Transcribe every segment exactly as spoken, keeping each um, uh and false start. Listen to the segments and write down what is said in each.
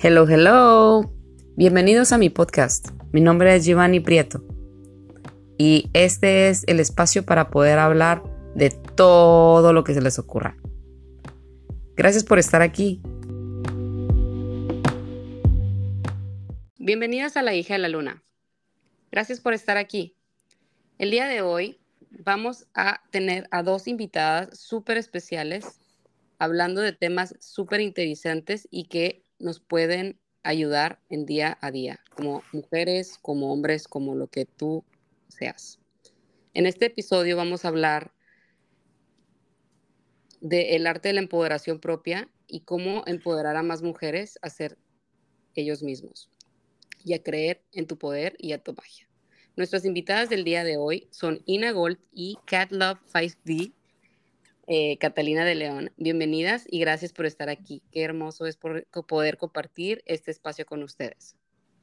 Hello, hello. Bienvenidos a mi podcast. Mi nombre es Giovanni Prieto y este es el espacio para poder hablar de todo lo que se les ocurra. Gracias por estar aquí. Bienvenidas a La Hija de la Luna. Gracias por estar aquí. El día de hoy vamos a tener a dos invitadas súper especiales hablando de temas súper interesantes y que nos pueden ayudar en día a día, como mujeres, como hombres, como lo que tú seas. En este episodio vamos a hablar del arte de la empoderación propia y cómo empoderar a más mujeres a ser ellos mismos y a creer en tu poder y a tu magia. Nuestras invitadas del día de hoy son Ina Gold y Cat Love cinco D. Eh, Catalina de León, bienvenidas y gracias por estar aquí. Qué hermoso es por, poder compartir este espacio con ustedes.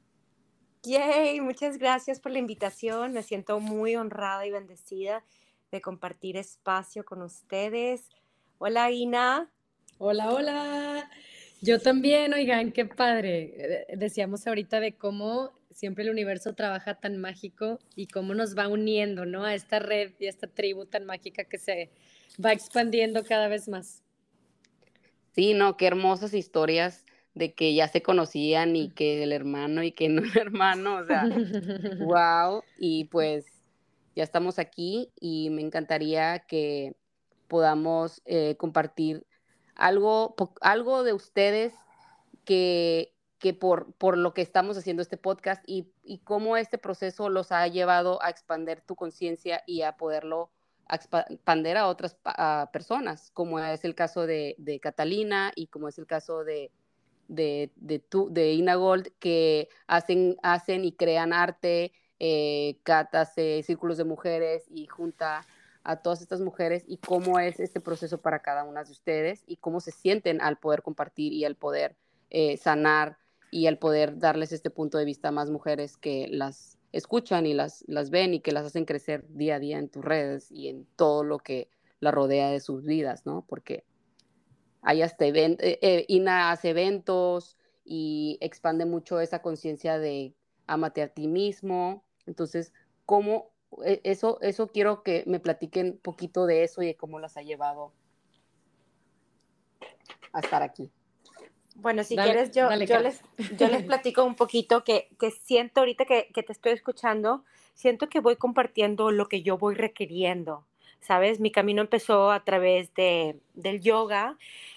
Yay, muchas gracias por la invitación. Me siento muy honrada y bendecida de compartir espacio con ustedes. Hola, Ina. Hola, hola. Yo también, oigan, qué padre. Decíamos ahorita de cómo siempre el universo trabaja tan mágico y cómo nos va uniendo, ¿no? A esta red y a esta tribu tan mágica que se va expandiendo cada vez más. Sí, no, qué hermosas historias de que ya se conocían y que el hermano y que no el hermano, o sea, wow. Y pues ya estamos aquí y me encantaría que podamos eh, compartir algo, po- algo de ustedes que, que por, por lo que estamos haciendo este podcast y, y cómo este proceso los ha llevado a expandir tu conciencia y a poderlo a expandir a otras a personas, como es el caso de, de Catalina y como es el caso de, de, de, tu, de Ina Gold, que hacen, hacen y crean arte. eh, Kat hace círculos de mujeres y junta a todas estas mujeres y cómo es este proceso para cada una de ustedes y cómo se sienten al poder compartir y al poder eh, sanar y al poder darles este punto de vista a más mujeres que las escuchan y las, las ven y que las hacen crecer día a día en tus redes y en todo lo que la rodea de sus vidas, ¿no? Porque hay hasta eventos, eh, eh, Ina hace eventos y expande mucho esa conciencia de ámate a ti mismo. Entonces, ¿cómo eh, eso, eso quiero que me platiquen un poquito de eso y de cómo las ha llevado a estar aquí? Bueno, si Dale, quieres, yo, dale, yo, Kat. les, yo les platico un poquito que, que siento ahorita que, que te estoy escuchando, siento que voy compartiendo lo que yo voy requiriendo, ¿sabes? Mi camino empezó a través de, del yoga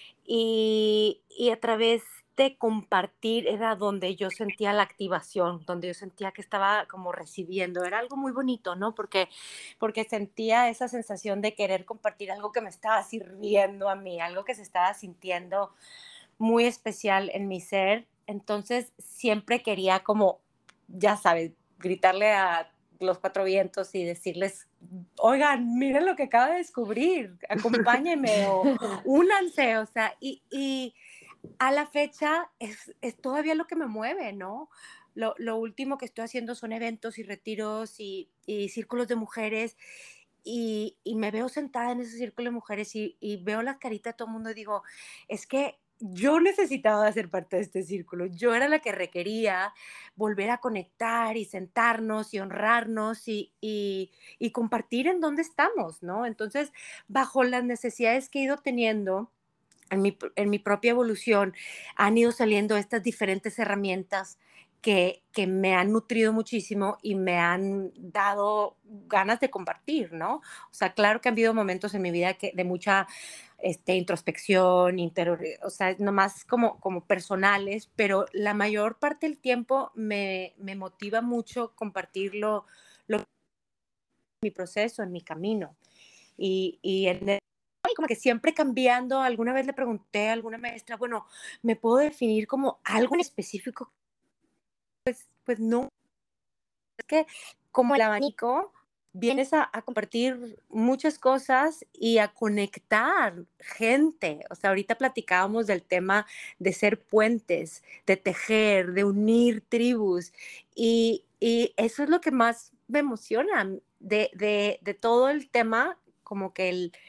y, y a través de compartir era donde yo sentía la activación, donde yo sentía que estaba como recibiendo. Era algo muy bonito, ¿no? Porque, porque sentía esa sensación de querer compartir algo que me estaba sirviendo a mí, algo que se estaba sintiendo muy especial en mi ser. Entonces siempre quería como, ya sabes, gritarle a los cuatro vientos y decirles, oigan, miren lo que acabo de descubrir, acompáñenme o únanse, o sea, y, y a la fecha es, es todavía lo que me mueve, ¿no? Lo, lo último que estoy haciendo son eventos y retiros y, y círculos de mujeres y, y me veo sentada en ese círculo de mujeres y, y veo la carita de todo el mundo y digo, es que yo necesitaba ser parte de este círculo, yo era la que requería volver a conectar y sentarnos y honrarnos y, y, y compartir en dónde estamos, ¿no? Entonces, bajo las necesidades que he ido teniendo, en mi, en mi propia evolución, han ido saliendo estas diferentes herramientas que, que me han nutrido muchísimo y me han dado ganas de compartir, ¿no? O sea, claro que han habido momentos en mi vida que, de mucha este, introspección, interior, o sea, nomás como, como personales, pero la mayor parte del tiempo me, me motiva mucho compartirlo, lo, mi proceso, en mi camino. Y, y en el, como que siempre cambiando. Alguna vez le pregunté a alguna maestra, bueno, ¿me puedo definir como algo en específico? Pues no, es que como el abanico vienes a, a compartir muchas cosas y a conectar gente. O sea, ahorita platicábamos del tema de ser puentes, de tejer, de unir tribus y, y eso es lo que más me emociona de, de, de todo el tema, como que el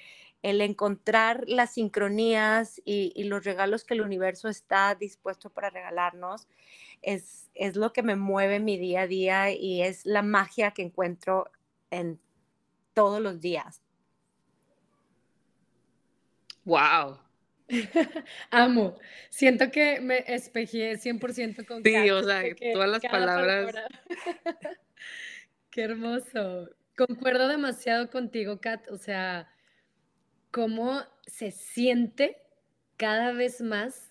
el encontrar las sincronías y, y los regalos que el universo está dispuesto para regalarnos es, es lo que me mueve mi día a día y es la magia que encuentro en todos los días. Wow. Amo. Siento que me espejé cien por ciento con Sí, Kat, o sea, de que todas las cada palabras. palabra. Qué hermoso. Concuerdo demasiado contigo, Kat. O sea, cómo se siente cada vez más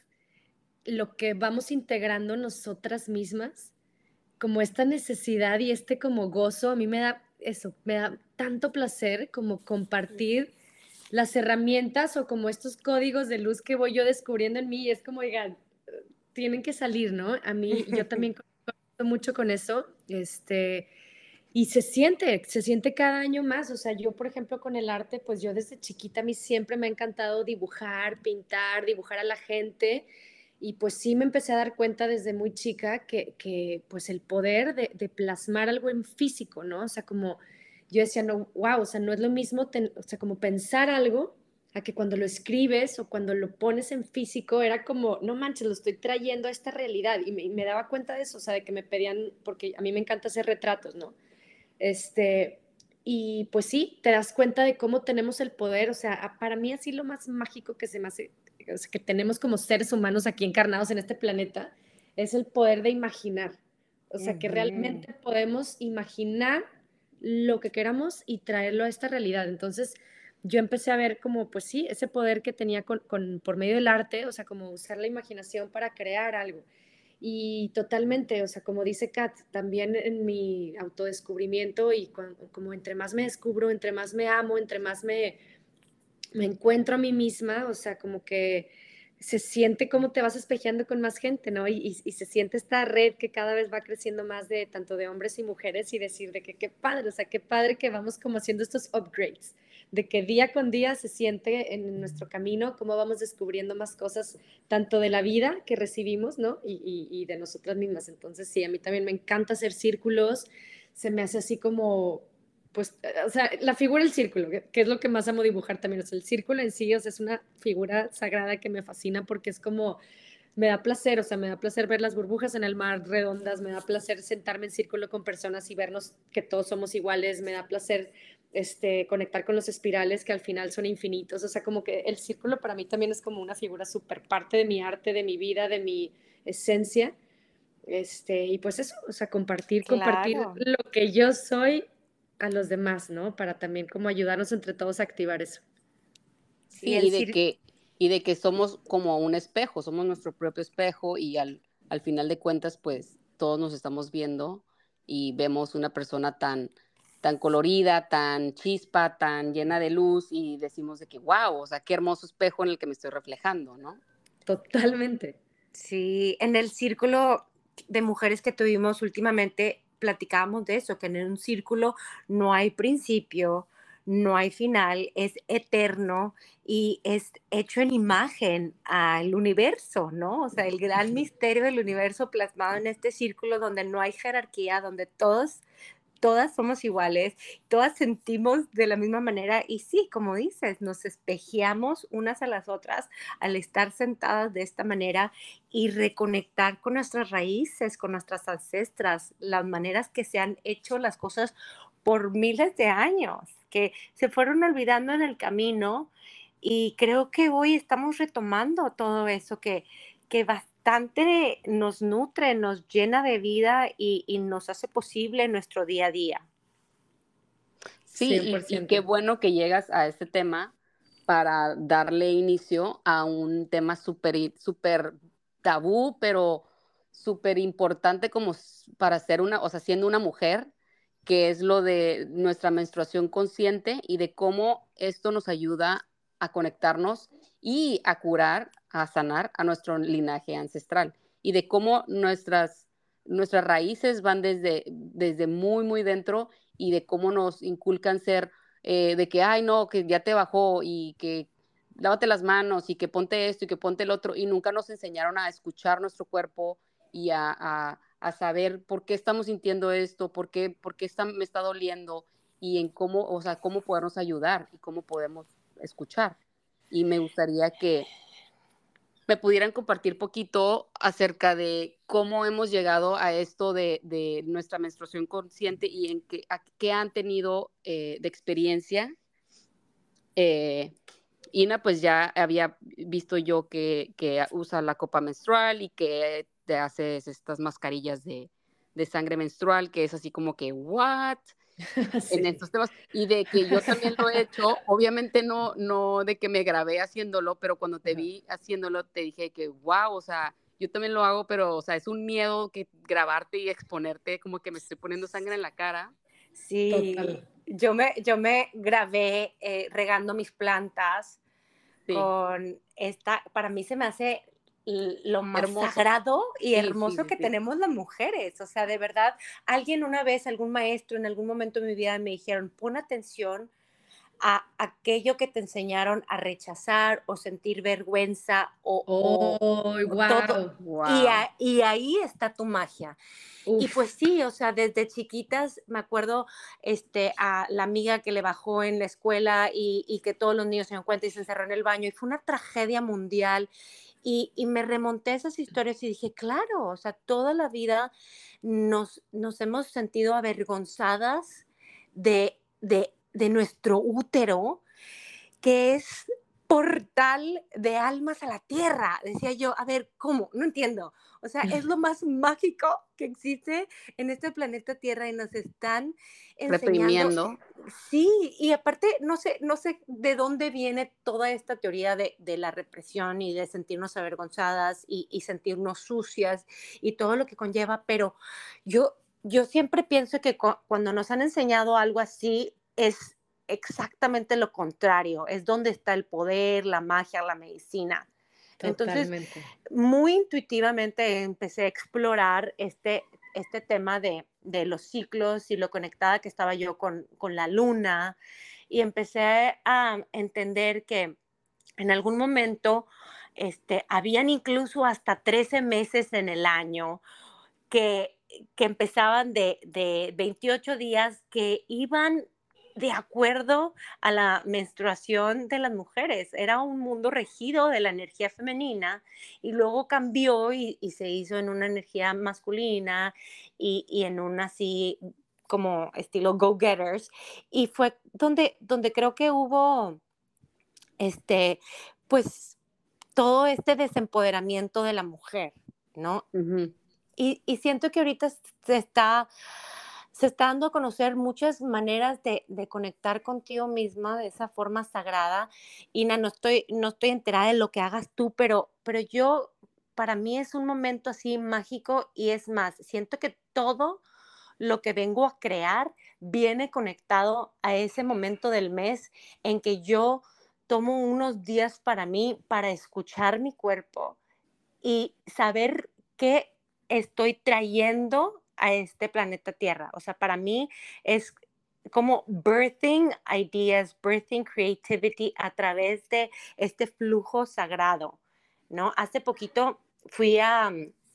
lo que vamos integrando nosotras mismas, como esta necesidad y este como gozo. A mí me da eso, me da tanto placer como compartir las herramientas o como estos códigos de luz que voy yo descubriendo en mí, y es como, oigan, tienen que salir, ¿no? A mí, yo también conecto mucho con eso, este, y se siente, se siente cada año más. O sea, yo, por ejemplo, con el arte, pues yo desde chiquita a mí siempre me ha encantado dibujar, pintar, dibujar a la gente, y pues sí me empecé a dar cuenta desde muy chica que, que pues el poder de, de plasmar algo en físico, ¿no? O sea, como yo decía, no, wow, o sea, no es lo mismo, ten, o sea, como pensar algo a que cuando lo escribes o cuando lo pones en físico era como, no manches, lo estoy trayendo a esta realidad. Y me, y me daba cuenta de eso, o sea, de que me pedían, porque a mí me encanta hacer retratos, ¿no? Este, y pues sí, te das cuenta de cómo tenemos el poder. O sea, para mí así lo más mágico que se me hace, o sea, que tenemos como seres humanos aquí encarnados en este planeta, es el poder de imaginar. O sea, que Ujú. realmente podemos imaginar lo que queramos y traerlo a esta realidad. Entonces, yo empecé a ver como, pues sí, ese poder que tenía con, con, por medio del arte, o sea, como usar la imaginación para crear algo. Y totalmente, o sea, como dice Kat, también en mi autodescubrimiento y con, como entre más me descubro, entre más me amo, entre más me, me encuentro a mí misma, o sea, como que se siente como te vas espejeando con más gente, ¿no? Y, y, y se siente esta red que cada vez va creciendo más de tanto de hombres y mujeres, y decir de que qué padre, o sea, qué padre que vamos como haciendo estos upgrades, de que día con día se siente en nuestro camino cómo vamos descubriendo más cosas, tanto de la vida que recibimos, ¿no? Y, y, y de nosotras mismas. Entonces, sí, a mí también me encanta hacer círculos, se me hace así como pues, o sea, la figura del círculo, que, que es lo que más amo dibujar también. O sea, el círculo en sí, o sea, es una figura sagrada que me fascina porque es como, me da placer, o sea, me da placer ver las burbujas en el mar redondas, me da placer sentarme en círculo con personas y vernos que todos somos iguales, me da placer este, conectar con los espirales que al final son infinitos. O sea, como que el círculo para mí también es como una figura súper parte de mi arte, de mi vida, de mi esencia. Este, y pues eso, o sea, compartir, compartir Claro. lo que yo soy a los demás, ¿no? Para también como ayudarnos entre todos a activar eso. Sí, Sí, el y de cir- que, y de que somos como un espejo, somos nuestro propio espejo y al, al final de cuentas, pues todos nos estamos viendo y vemos una persona tan, tan colorida, tan chispa, tan llena de luz y decimos de que, wow, o sea, qué hermoso espejo en el que me estoy reflejando, ¿no? Totalmente. sí, en el círculo de mujeres que tuvimos últimamente platicábamos de eso, que en un círculo no hay principio, no hay final, es eterno y es hecho en imagen al universo, ¿no? O sea, el gran misterio del universo plasmado en este círculo donde no hay jerarquía, donde todos todas somos iguales, todas sentimos de la misma manera y sí, como dices, nos espejeamos unas a las otras al estar sentadas de esta manera y reconectar con nuestras raíces, con nuestras ancestras, las maneras que se han hecho las cosas por miles de años, que se fueron olvidando en el camino y creo que hoy estamos retomando todo eso que, que bastante nos nutre, nos llena de vida y, y nos hace posible nuestro día a día. Sí, y, y qué cien por ciento. bueno que llegas a este tema para darle inicio a un tema súper i- súper tabú, pero súper importante como s- para ser una, o sea, siendo una mujer, que es lo de nuestra menstruación consciente y de cómo esto nos ayuda a conectarnos y a curar, a sanar a nuestro linaje ancestral y de cómo nuestras, nuestras raíces van desde, desde muy, muy dentro y de cómo nos inculcan ser eh, de que, ay, no, que ya te bajó y que lávate las manos y que ponte esto y que ponte el otro y nunca nos enseñaron a escuchar nuestro cuerpo y a, a, a saber por qué estamos sintiendo esto, por qué, por qué está, me está doliendo y en cómo, o sea, cómo podernos ayudar y cómo podemos escuchar. Y me gustaría que me pudieran compartir poquito acerca de cómo hemos llegado a esto de, de nuestra menstruación consciente y en qué, a, qué han tenido eh, de experiencia. Eh, Ina, pues ya había visto yo que, que usa la copa menstrual y que te haces estas mascarillas de, de sangre menstrual, que es así como que, ¿what? Sí. En estos temas, y de que yo también lo he hecho, obviamente no, no de que me grabé haciéndolo, pero cuando te Ajá. vi haciéndolo te dije que wow, o sea, yo también lo hago, pero o sea, es un miedo que grabarte y exponerte, como que me estoy poniendo sangre en la cara. Sí, Total. yo me, yo me grabé eh, regando mis plantas Sí, con esta, para mí se me hace l- lo más hermoso. sagrado y Sí, sí, hermoso sí, que sí. tenemos las mujeres. O sea, de verdad, alguien una vez, algún maestro en algún momento de mi vida me dijeron, pon atención a aquello que te enseñaron a rechazar o sentir vergüenza o, o- ¡Oh, o todo. wow! Y, Wow. a- y ahí está tu magia. Y Uf. pues sí, o sea, desde chiquitas me acuerdo este, a la amiga que le bajó en la escuela y, y que todos los niños se dieron cuenta y se encerró en el baño y fue una tragedia mundial. Y, y me remonté a esas historias y dije, claro, o sea, toda la vida nos, nos hemos sentido avergonzadas de, de, de nuestro útero, que es portal de almas a la tierra. Decía yo, a ver, ¿cómo? No entiendo. O sea, es lo más mágico que existe en este planeta Tierra y nos están enseñando. Reprimiendo. Sí, y aparte, no sé, no sé de dónde viene toda esta teoría de, de la represión y de sentirnos avergonzadas y, y sentirnos sucias y todo lo que conlleva, pero yo, yo siempre pienso que cu- cuando nos han enseñado algo así es exactamente lo contrario, es donde está el poder, la magia, la medicina. Entonces, Totalmente. muy intuitivamente empecé a explorar este, este tema de, de los ciclos y lo conectada que estaba yo con, con la luna y empecé a entender que en algún momento este, habían incluso hasta trece meses en el año que, que empezaban de, de veintiocho días que iban de acuerdo a la menstruación de las mujeres. Era un mundo regido de la energía femenina y luego cambió y, y se hizo en una energía masculina y, y en un así como estilo go-getters. Y fue donde, donde creo que hubo, este, pues, todo este desempoderamiento de la mujer, ¿no? Uh-huh. Y, y siento que ahorita se está, se está dando a conocer muchas maneras de, de conectar contigo misma de esa forma sagrada. Ina, no estoy, no estoy enterada de lo que hagas tú, pero, pero yo, para mí es un momento así mágico y es más, siento que todo lo que vengo a crear viene conectado a ese momento del mes en que yo tomo unos días para mí, para escuchar mi cuerpo y saber qué estoy trayendo a este planeta Tierra. O sea, para mí es como birthing ideas, birthing creativity a través de este flujo sagrado, ¿no? Hace poquito fui a,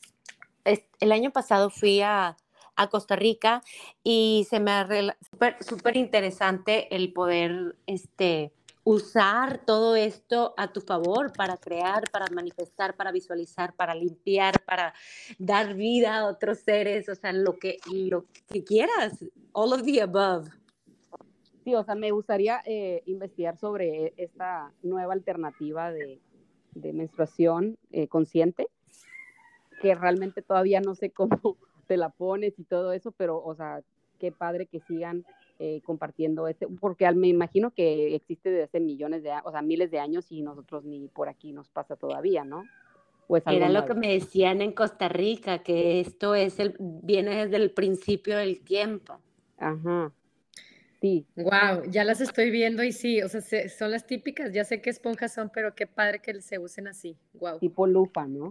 el año pasado fui a, a Costa Rica y se me ha súper súper interesante el poder este, usar todo esto a tu favor para crear, para manifestar, para visualizar, para limpiar, para dar vida a otros seres, o sea, lo que, lo que quieras, all of the above. Sí, o sea, me gustaría eh, investigar sobre esta nueva alternativa de, de menstruación eh, consciente, que realmente todavía no sé cómo te la pones y todo eso, pero, o sea, qué padre que sigan eh, compartiendo este, porque me imagino que existe desde hace millones de años, o sea, miles de años y nosotros ni por aquí nos pasa todavía, ¿no? ¿O es algo Era lo que nuevo? me decían en Costa Rica, que esto es el, viene desde el principio del tiempo. Ajá, sí. Wow, ya las estoy viendo y sí, o sea, se- son las típicas, ya sé qué esponjas son, pero qué padre que se usen así. Wow. Tipo lupa, ¿no?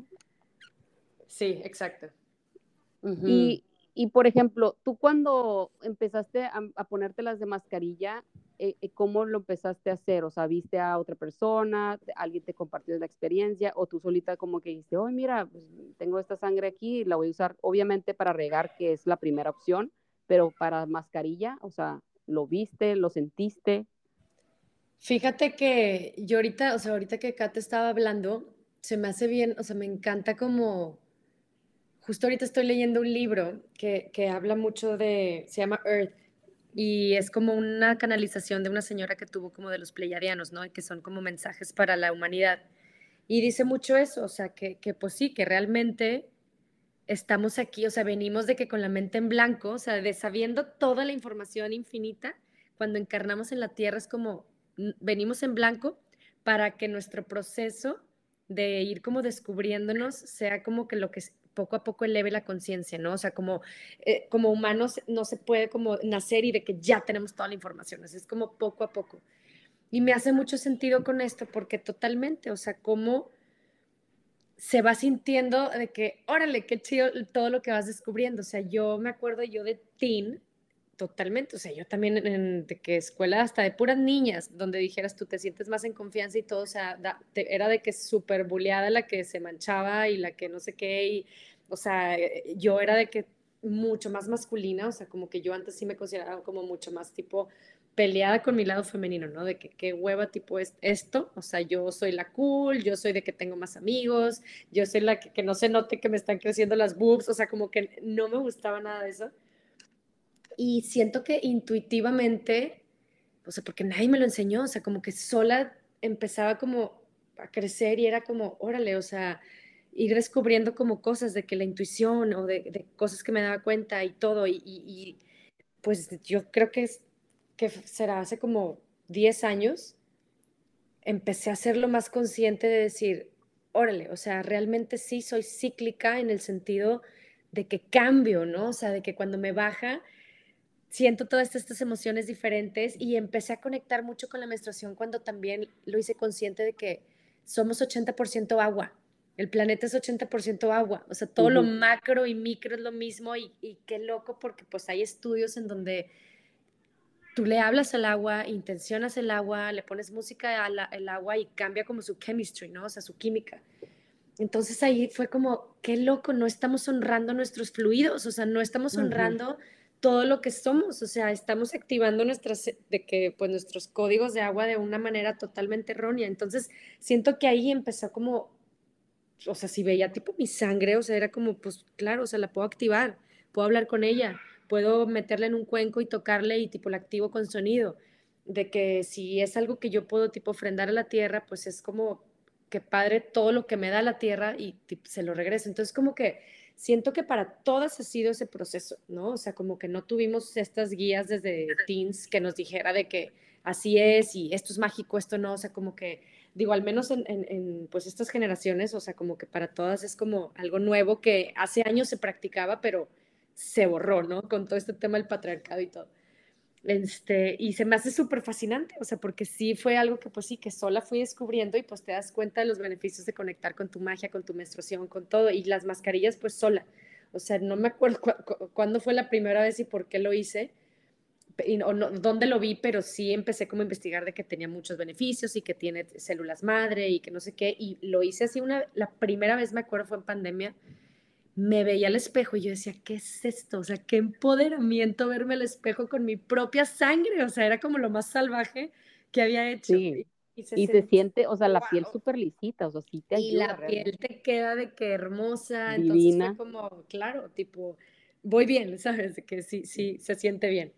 Sí, exacto. Uh-huh. Y, y por ejemplo, tú cuando empezaste a, a ponértelas de mascarilla, eh, eh, ¿cómo lo empezaste a hacer? O sea, ¿viste a otra persona? ¿Alguien te compartió la experiencia? ¿O tú solita como que dijiste, oh, mira, pues, tengo esta sangre aquí y la voy a usar obviamente para regar, que es la primera opción, pero para mascarilla, o sea, ¿lo viste? ¿Lo sentiste? Fíjate que yo ahorita, o sea, ahorita que Kat estaba hablando, se me hace bien, o sea, me encanta como, justo ahorita estoy leyendo un libro que, que habla mucho de, se llama Earth, y es como una canalización de una señora que tuvo como de los pleiadianos, ¿no? Y que son como mensajes para la humanidad. Y dice mucho eso, o sea, que, que pues sí, que realmente estamos aquí, o sea, venimos de que con la mente en blanco, o sea, de sabiendo toda la información infinita, cuando encarnamos en la Tierra es como, n- venimos en blanco para que nuestro proceso de ir como descubriéndonos sea como que lo que s- poco a poco eleve la conciencia, ¿no? O sea, como, eh, como humanos no se puede como nacer y de que ya tenemos toda la información, así es como poco a poco. Y me hace mucho sentido con esto porque totalmente, o sea, como se va sintiendo de que, órale, qué chido todo lo que vas descubriendo. O sea, yo me acuerdo yo de teen, totalmente, o sea, yo también en, en- de que escuela hasta de puras niñas, donde dijeras tú te sientes más en confianza y todo, o sea, da- te- era de que súper buleada la que se manchaba y la que no sé qué, y, o sea, eh, yo era de que mucho más masculina, o sea, como que yo antes sí me consideraba como mucho más tipo peleada con mi lado femenino, ¿no? De que qué hueva tipo es esto, o sea, yo soy la cool, yo soy de que tengo más amigos, yo soy la que, que no se note que me están creciendo las boobs, o sea, como que no me gustaba nada de eso. Y siento que intuitivamente, o sea, porque nadie me lo enseñó, o sea, como que sola empezaba como a crecer y era como, órale, o sea, ir descubriendo como cosas de que la intuición o de, de cosas que me daba cuenta y todo. Y, y, y, pues yo creo que, es, que será hace como diez años, empecé a hacerlo más consciente de decir, órale, o sea, realmente sí soy cíclica en el sentido de que cambio, ¿no? O sea, de que cuando me baja, siento todas estas emociones diferentes y empecé a conectar mucho con la menstruación cuando también lo hice consciente de que somos ochenta por ciento agua. El planeta es ochenta por ciento agua, o sea, todo lo Ujú. macro y micro es lo mismo y, y qué loco porque pues hay estudios en donde tú le hablas al agua, intencionas el agua, le pones música al al agua y cambia como su chemistry, ¿no? O sea, su química. Entonces ahí fue como, qué loco, no estamos honrando nuestros fluidos, o sea, no estamos Ujú. honrando todo lo que somos, o sea, estamos activando nuestras, de que, pues, nuestros códigos de agua de una manera totalmente errónea. Entonces, siento que ahí empezó como, o sea, si veía tipo mi sangre, o sea, era como, pues, claro, o sea, la puedo activar, puedo hablar con ella, puedo meterla en un cuenco y tocarle y tipo la activo con sonido. De que si es algo que yo puedo tipo ofrendar a la tierra, pues es como que padre todo lo que me da la tierra y tipo, se lo regreso. Entonces, como que siento que para todas ha sido ese proceso, ¿no? O sea, como que no tuvimos estas guías desde teens que nos dijera de que así es y esto es mágico, esto no, o sea, como que digo, al menos en, en, en, pues estas generaciones, o sea, como que para todas es como algo nuevo que hace años se practicaba, pero se borró, ¿no? Con todo este tema del patriarcado y todo. Este, y se me hace súper fascinante, o sea, porque sí fue algo que pues sí, que sola fui descubriendo y pues te das cuenta de los beneficios de conectar con tu magia, con tu menstruación, con todo, y las mascarillas pues sola. O sea, no me acuerdo cu cu cuándo fue la primera vez y por qué lo hice, y no, no, dónde lo vi, pero sí empecé como a investigar de que tenía muchos beneficios y que tiene células madre y que no sé qué, y lo hice así una, la primera vez me acuerdo fue en pandemia, me veía al espejo y yo decía, ¿qué es esto? O sea, qué empoderamiento verme al espejo con mi propia sangre, o sea, era como lo más salvaje que había hecho. Sí. Y, y se Y se sentía, siente, o sea, la piel wow. súper lisita, o sea, sí te Y ayuda la piel realmente. te queda de que hermosa, entonces fue Divina. como, claro, tipo, voy bien, ¿sabes? De que sí, sí, se siente bien.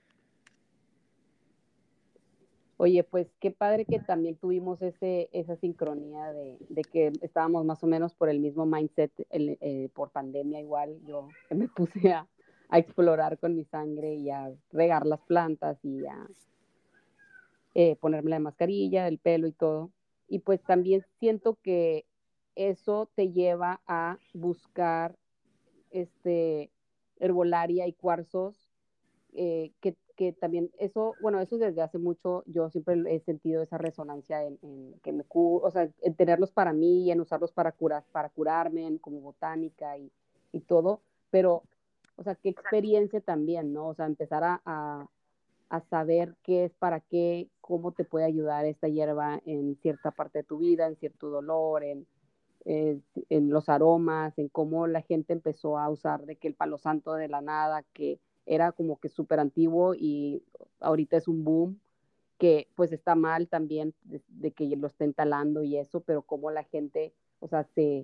Oye, pues qué padre que también tuvimos ese, esa sincronía de, de que estábamos más o menos por el mismo mindset el- eh, por pandemia igual. Yo me puse a, a explorar con mi sangre y a regar las plantas y a eh, ponerme la mascarilla, el pelo y todo. Y pues también siento que eso te lleva a buscar este, herbolaria y cuarzos eh, que, que, también eso, bueno, eso desde hace mucho yo siempre he sentido esa resonancia en, en que me curo, o sea, en tenerlos para mí y en usarlos para curar, para curarme en, como botánica y, y todo, pero, o sea, qué experiencia también, ¿no? O sea, empezar a, a, a saber qué es para qué, cómo te puede ayudar esta hierba en cierta parte de tu vida, en cierto dolor, en, eh, en los aromas, en cómo la gente empezó a usar de que el palo santo de la nada, que era como que súper antiguo y ahorita es un boom, que pues está mal también de, de que lo estén talando y eso, pero como la gente, o sea, se,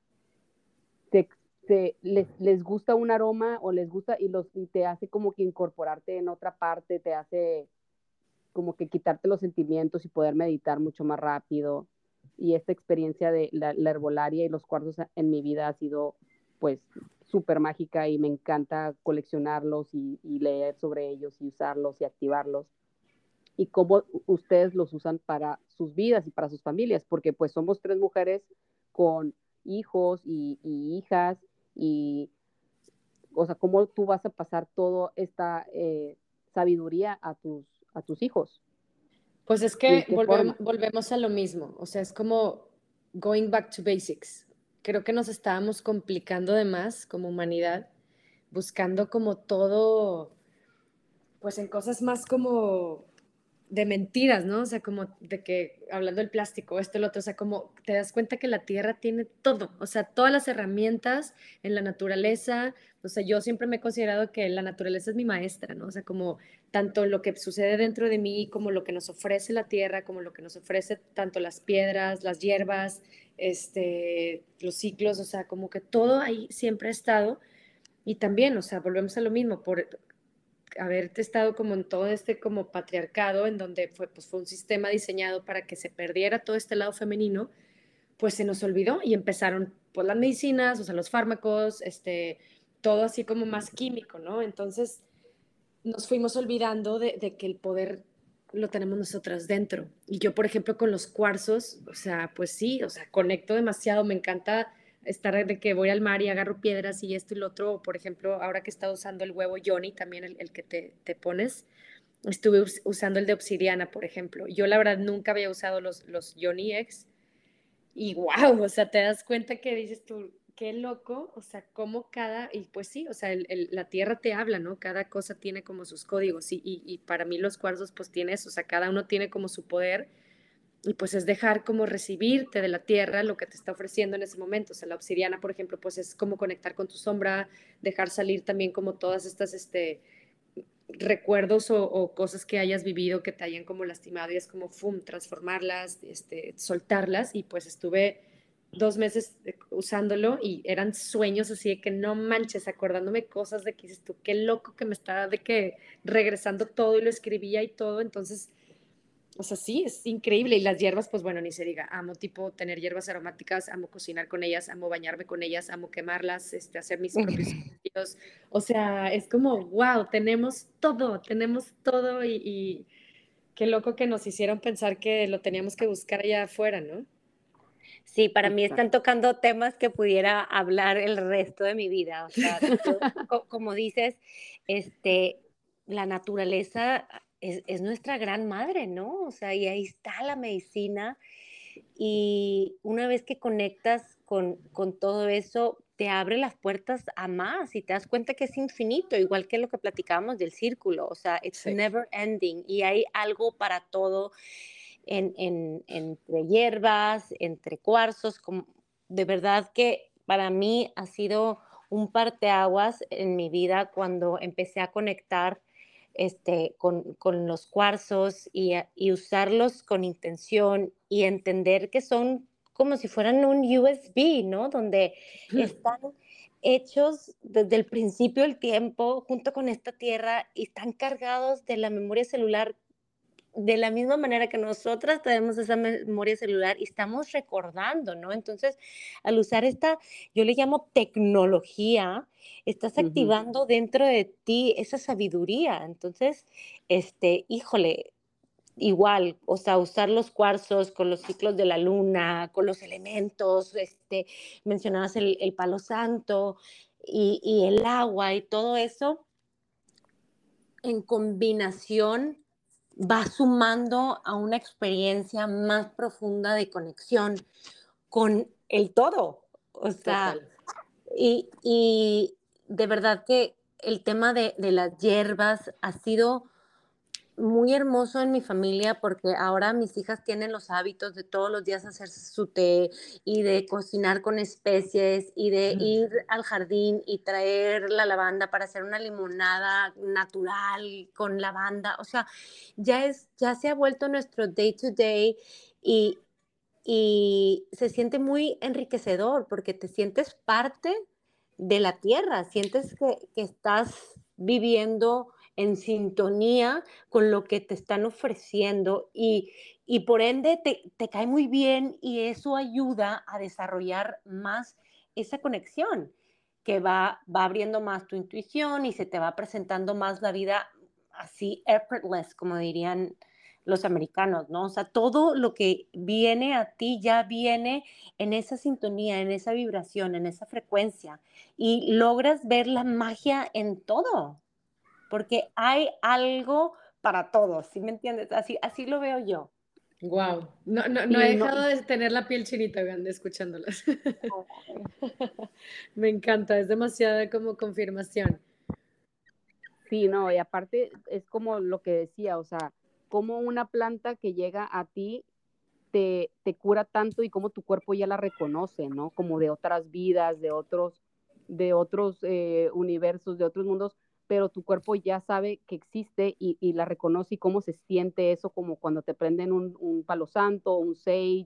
se, se les, les gusta un aroma o les gusta y, los, y te hace como que incorporarte en otra parte, te hace como que quitarte los sentimientos y poder meditar mucho más rápido. Y esta experiencia de la, la herbolaria y los cuarzos en mi vida ha sido pues súper mágica y me encanta coleccionarlos y, y leer sobre ellos y usarlos y activarlos y cómo ustedes los usan para sus vidas y para sus familias, porque pues somos tres mujeres con hijos y, y hijas y, o sea, cómo tú vas a pasar toda esta eh, sabiduría a tus, a tus hijos Pues es y en que qué volvemos, forma. volvemos a lo mismo, o sea, es como going back to basics. Creo que nos estábamos complicando de más como humanidad, buscando como todo, pues en cosas más como de mentiras, ¿no? O sea, como de que, hablando del plástico, esto, lo otro, o sea, como te das cuenta que la tierra tiene todo, o sea, todas las herramientas en la naturaleza, o sea, yo siempre me he considerado que la naturaleza es mi maestra, ¿no? O sea, como tanto lo que sucede dentro de mí, como lo que nos ofrece la tierra, como lo que nos ofrece tanto las piedras, las hierbas, este, los ciclos, o sea, como que todo ahí siempre ha estado. Y también, o sea, volvemos a lo mismo, por haberte estado como en todo este como patriarcado, en donde fue, pues fue un sistema diseñado para que se perdiera todo este lado femenino, pues se nos olvidó y empezaron pues las medicinas, o sea, los fármacos, este, todo así como más químico, ¿no? Entonces nos fuimos olvidando de, de que el poder lo tenemos nosotras dentro. Y yo, por ejemplo, con los cuarzos, o sea, pues sí, o sea, conecto demasiado, me encanta estar de que voy al mar y agarro piedras y esto y lo otro, o por ejemplo, ahora que he estado usando el huevo Yoni, también el, el que te, te pones, estuve us usando el de obsidiana, por ejemplo. Yo la verdad nunca había usado los, los Yoni X y wow, o sea, te das cuenta que dices tú, qué loco, o sea, cómo cada, y pues sí, o sea, el, el, la tierra te habla, ¿no? Cada cosa tiene como sus códigos y, y, y para mí los cuarzos pues tiene eso, o sea, cada uno tiene como su poder y pues es dejar como recibirte de la tierra lo que te está ofreciendo en ese momento, o sea, la obsidiana, por ejemplo, pues es como conectar con tu sombra, dejar salir también como todas estas, este, recuerdos o, o, cosas que hayas vivido que te hayan como lastimado y es como, ¡fum!, transformarlas, este, soltarlas y pues estuve dos meses usándolo y eran sueños así de que no manches, acordándome cosas de que dices tú, qué loco que me estaba de que regresando todo y lo escribía y todo, entonces, o sea, sí, es increíble. Y las hierbas, pues bueno, ni se diga, amo tipo tener hierbas aromáticas, amo cocinar con ellas, amo bañarme con ellas, amo quemarlas, este, hacer mis propios sitios. O sea, es como, wow, tenemos todo, tenemos todo y, y qué loco que nos hicieron pensar que lo teníamos que buscar allá afuera, ¿no? Sí, para mí Exacto. están tocando temas que pudiera hablar el resto de mi vida. O sea, yo, co- como dices, este, la naturaleza es, es nuestra gran madre, ¿no? O sea, y ahí está la medicina. Y una vez que conectas con, con todo eso, te abre las puertas a más y te das cuenta que es infinito, igual que lo que platicábamos del círculo. O sea, it's Sí. never ending y hay algo para todo en, en, entre hierbas, entre cuarzos. Como, de verdad que para mí ha sido un parteaguas en mi vida cuando empecé a conectar este, con, con los cuarzos y, a- y usarlos con intención y entender que son como si fueran un U S B, ¿no? Donde están hechos desde el principio del tiempo junto con esta tierra y están cargados de la memoria celular de la misma manera que nosotras tenemos esa memoria celular y estamos recordando, ¿no? Entonces, al usar esta, yo le llamo tecnología, estás Ujú. activando dentro de ti esa sabiduría. Entonces, este, híjole, igual, o sea, usar los cuarzos con los ciclos de la luna, con los elementos, este, mencionabas el, el palo santo y, y el agua y todo eso en combinación va sumando a una experiencia más profunda de conexión con el todo. O sea, Total. y, y de verdad que el tema de, de las hierbas ha sido muy hermoso en mi familia porque ahora mis hijas tienen los hábitos de todos los días hacerse su té y de cocinar con especies y de ir al jardín y traer la lavanda para hacer una limonada natural con lavanda. O sea, ya es, ya se ha vuelto nuestro day to day y, y se siente muy enriquecedor porque te sientes parte de la tierra, sientes que, que estás viviendo en sintonía con lo que te están ofreciendo y, y por ende te, te cae muy bien y eso ayuda a desarrollar más esa conexión que va, va abriendo más tu intuición y se te va presentando más la vida así effortless, como dirían los americanos, ¿no? O sea, todo lo que viene a ti ya viene en esa sintonía, en esa vibración, en esa frecuencia y logras ver la magia en todo, porque hay algo para todos, ¿sí me entiendes? Así, así lo veo yo. Wow. No, no, no he Sí, no, dejado de tener la piel chinita, oigan, escuchándolas. Me encanta, es demasiada como confirmación. sí, no, y aparte es como lo que decía, o sea, como una planta que llega a ti te, te cura tanto y como tu cuerpo ya la reconoce, ¿no? Como de otras vidas, de otros, de otros eh, universos, de otros mundos, pero tu cuerpo ya sabe que existe y, y la reconoce y cómo se siente eso, como cuando te prenden un, un palo santo, un sage,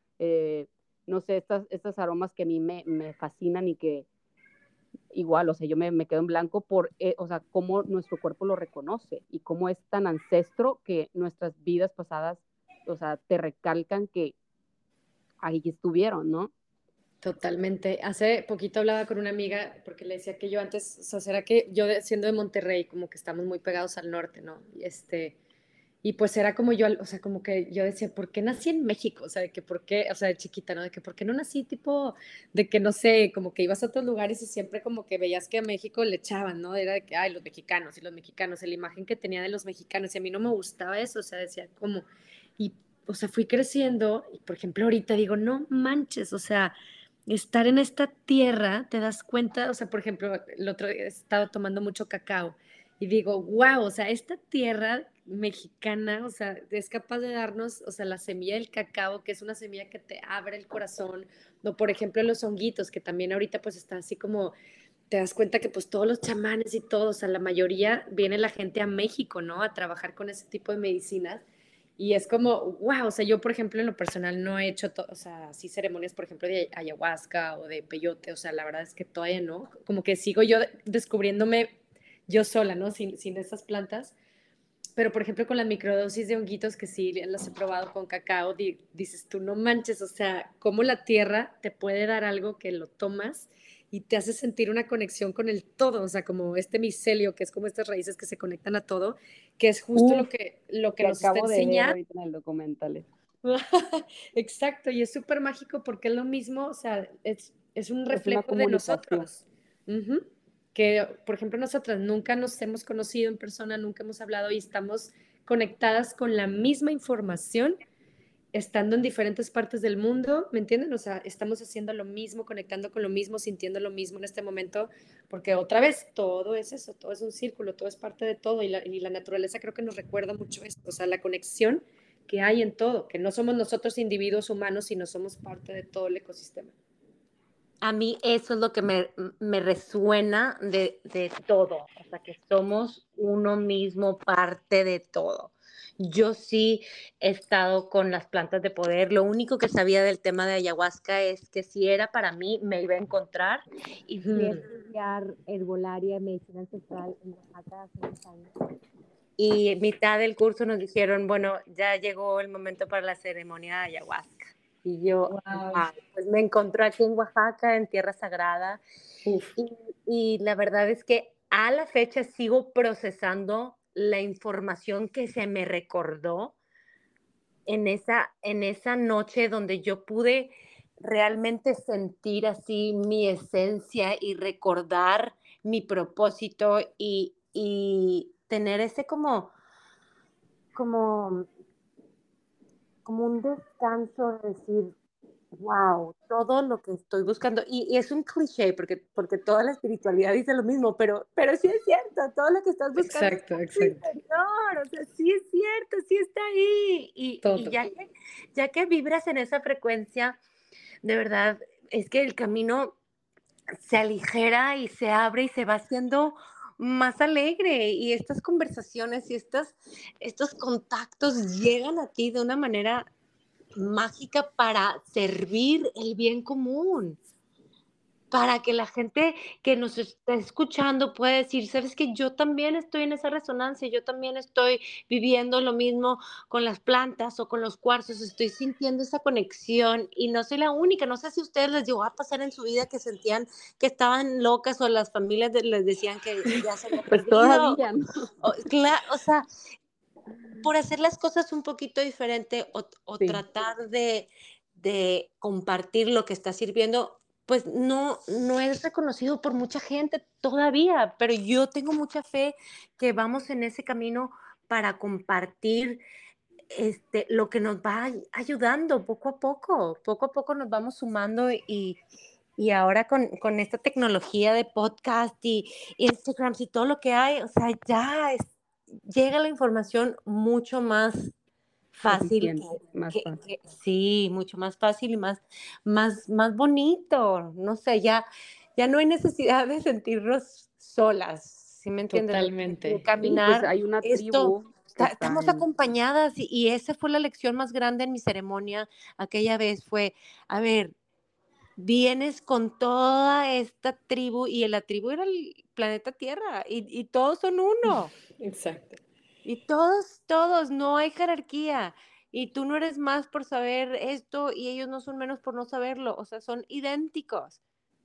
eh, no sé, estas, estas aromas que a mí me, me fascinan y que igual, o sea, yo me, me quedo en blanco por, eh, o sea, cómo nuestro cuerpo lo reconoce y cómo es tan ancestro que nuestras vidas pasadas, o sea, te recalcan que ahí estuvieron, ¿no? Totalmente. Hace poquito hablaba con una amiga porque le decía que yo antes, o sea, será que yo de- siendo de Monterrey, como que estamos muy pegados al norte, ¿no? Y este, y pues era como yo, o sea, como que yo decía, ¿por qué nací en México? O sea, de que por qué, o sea, de chiquita, ¿no? De que por qué no nací tipo, de que no sé, como que ibas a otros lugares y siempre como que veías que a México le echaban, ¿no? Era de que, ay, los mexicanos y los mexicanos, la imagen que tenía de los mexicanos y a mí no me gustaba eso, o sea, decía como, y, o sea, fui creciendo y, por ejemplo, ahorita digo, no manches, o sea, estar en esta tierra, te das cuenta, o sea, por ejemplo, el otro día he estado tomando mucho cacao y digo, wow, o sea, esta tierra mexicana, o sea, es capaz de darnos, o sea, la semilla del cacao, que es una semilla que te abre el corazón, o por ejemplo los honguitos, que también ahorita pues está así como, te das cuenta que pues todos los chamanes y todo, o sea, la mayoría viene la gente a México, ¿no? A trabajar con ese tipo de medicinas. Y es como, wow, o sea, yo, por ejemplo, en lo personal no he hecho, to- o sea, así ceremonias, por ejemplo, de ayahuasca o de peyote, o sea, la verdad es que todavía no, como que sigo yo de- descubriéndome yo sola, ¿no? Sin, sin esas plantas. Pero, por ejemplo, con la microdosis de honguitos que sí las he probado con cacao, di- dices tú, no manches, o sea, cómo la tierra te puede dar algo que lo tomas y te hace sentir una conexión con el todo, o sea, como este micelio, que es como estas raíces que se conectan a todo, que es justo lo Uf, que, lo que que nos está acabo de ver enseñando. ahorita en el documental. Eso. Exacto, y es súper mágico porque es lo mismo, o sea, es, es un Es una reflejo de comunicación. nosotros. Ujú. Que, por ejemplo, nosotras nunca nos hemos conocido en persona, nunca hemos hablado y estamos conectadas con la misma información, estando en diferentes partes del mundo, ¿me entienden? O sea, estamos haciendo lo mismo, conectando con lo mismo, sintiendo lo mismo en este momento, porque otra vez, todo es eso, todo es un círculo, todo es parte de todo y la, y la naturaleza creo que nos recuerda mucho esto, o sea, la conexión que hay en todo, que no somos nosotros individuos humanos, sino somos parte de todo el ecosistema. A mí eso es lo que me, me resuena de, de todo, o sea, que somos uno mismo, parte de todo. Yo sí he estado con las plantas de poder. Lo único que sabía del tema de ayahuasca es que si era para mí, me iba a encontrar. Y fui a Hmm. estudiar herbolaria, medicina ancestral en Oaxaca hace unos años. Y mitad del curso nos dijeron, bueno, ya llegó el momento para la ceremonia de ayahuasca. Y yo, Wow. wow, pues me encontré aquí en Oaxaca, en Tierra Sagrada. Uf. Y, y la verdad es que a la fecha sigo procesando la información que se me recordó en esa, en esa noche donde yo pude realmente sentir así mi esencia y recordar mi propósito y, y tener ese como, como, como un descanso de decir, wow, todo lo que estoy buscando. Y, y es un cliché porque, porque toda la espiritualidad dice lo mismo, pero, pero sí es cierto, todo lo que estás buscando Exacto, está en tu exacto. interior, o sea, sí es cierto, sí está ahí. Y, y Todo. ya que, ya que vibras en esa frecuencia, de verdad, es que el camino se aligera y se abre y se va haciendo más alegre y estas conversaciones y estas, estos contactos llegan a ti de una manera mágica para servir el bien común, para que la gente que nos está escuchando pueda decir, sabes que yo también estoy en esa resonancia, yo también estoy viviendo lo mismo con las plantas o con los cuarzos, estoy sintiendo esa conexión y no soy la única, no sé si a ustedes les llegó a pasar en su vida que sentían que estaban locas o las familias de- les decían que ya se había Pues perdido, todavía, ¿no? o, cla- o sea, por hacer las cosas un poquito diferente o, o Sí, tratar de, de compartir lo que está sirviendo, pues no, no es reconocido por mucha gente todavía, pero yo tengo mucha fe que vamos en ese camino para compartir este, lo que nos va ayudando poco a poco, poco a poco nos vamos sumando y, y ahora con, con esta tecnología de podcast y Instagrams y todo lo que hay, o sea, ya es- llega la información mucho más fácil que, eficiente, más que- fácil. que- sí, mucho más fácil y más, más, más bonito, no sé, ya, ya no hay necesidad de sentirnos solas, ¿sí me entiendes? De, de- de Totalmente. Sí, pues caminar hay una esto, tribu que ta- está estamos en... acompañadas y, y esa fue la lección más grande en mi ceremonia aquella vez, fue, a ver, vienes con toda esta tribu y la tribu era el planeta Tierra y, y todos son uno. Exacto. Y todos, todos, no hay jerarquía. Y tú no eres más por saber esto y ellos no son menos por no saberlo. O sea, son idénticos.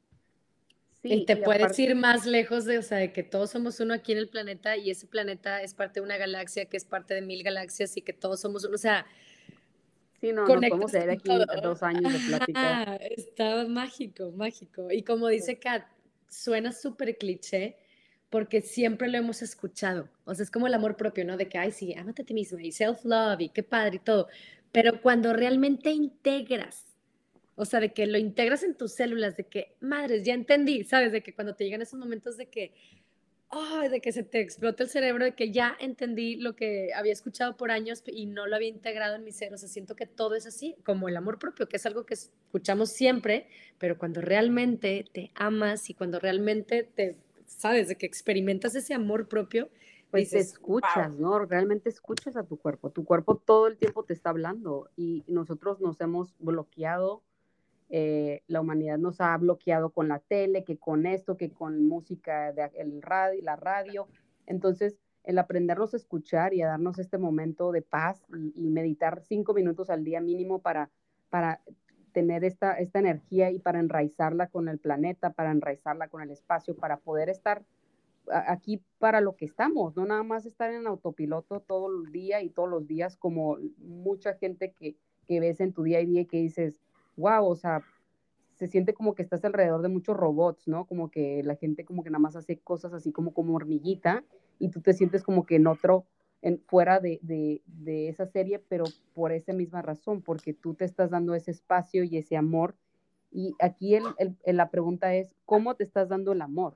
Y Sí, te y puedes aparte, ir más lejos de, o sea, de que todos somos uno aquí en el planeta y ese planeta es parte de una galaxia que es parte de mil galaxias y que todos somos uno, o sea, sí, no, nos podemos conectas leer con aquí todo. dos años de plática. Ajá, está mágico, mágico. Y como dice Kat, suena súper cliché porque siempre lo hemos escuchado. O sea, es como el amor propio, ¿no? De que, ay, sí, ámate a ti misma y self-love y qué padre y todo. Pero cuando realmente integras, o sea, de que lo integras en tus células, de que, madres, ya entendí, ¿sabes? De que cuando te llegan esos momentos de que, ay, de que se te explota el cerebro, de que ya entendí lo que había escuchado por años y no lo había integrado en mi ser. O sea, siento que todo es así, como el amor propio, que es algo que escuchamos siempre, pero cuando realmente te amas y cuando realmente te, sabes, de que experimentas ese amor propio, Pues te dices, wow. escuchas, ¿no? Realmente escuchas a tu cuerpo. Tu cuerpo todo el tiempo te está hablando y nosotros nos hemos bloqueado. Eh, la humanidad nos ha bloqueado con la tele, que con esto, que con música, de, el radio, la radio. Entonces, el aprendernos a escuchar y a darnos este momento de paz y, y meditar cinco minutos al día mínimo para, para tener esta, esta energía y para enraizarla con el planeta, para enraizarla con el espacio, para poder estar aquí para lo que estamos, no nada más estar en autopiloto todo el día y todos los días como mucha gente que, que ves en tu día a día y que dices, wow, o sea, se siente como que estás alrededor de muchos robots, ¿no? Como que la gente como que nada más hace cosas así como como hormiguita y tú te sientes como que en otro, en, fuera de, de, de esa serie, pero por esa misma razón, porque tú te estás dando ese espacio y ese amor. Y aquí el, el, la pregunta es, ¿cómo te estás dando el amor?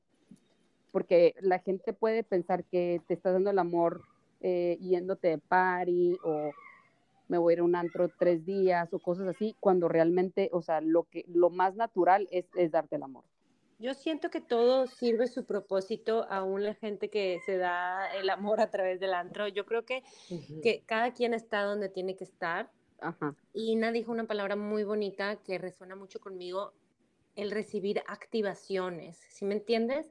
Porque la gente puede pensar que te estás dando el amor eh, yéndote de party o me voy a ir a un antro tres días o cosas así, cuando realmente, o sea, lo, que, lo más natural es, es darte el amor. Yo siento que todo sirve su propósito, aún la gente que se da el amor a través del antro. Yo creo que, Ujú. que cada quien está donde tiene que estar. Ajá. Y Ina dijo una palabra muy bonita que resuena mucho conmigo, el recibir activaciones. ¿Sí me entiendes?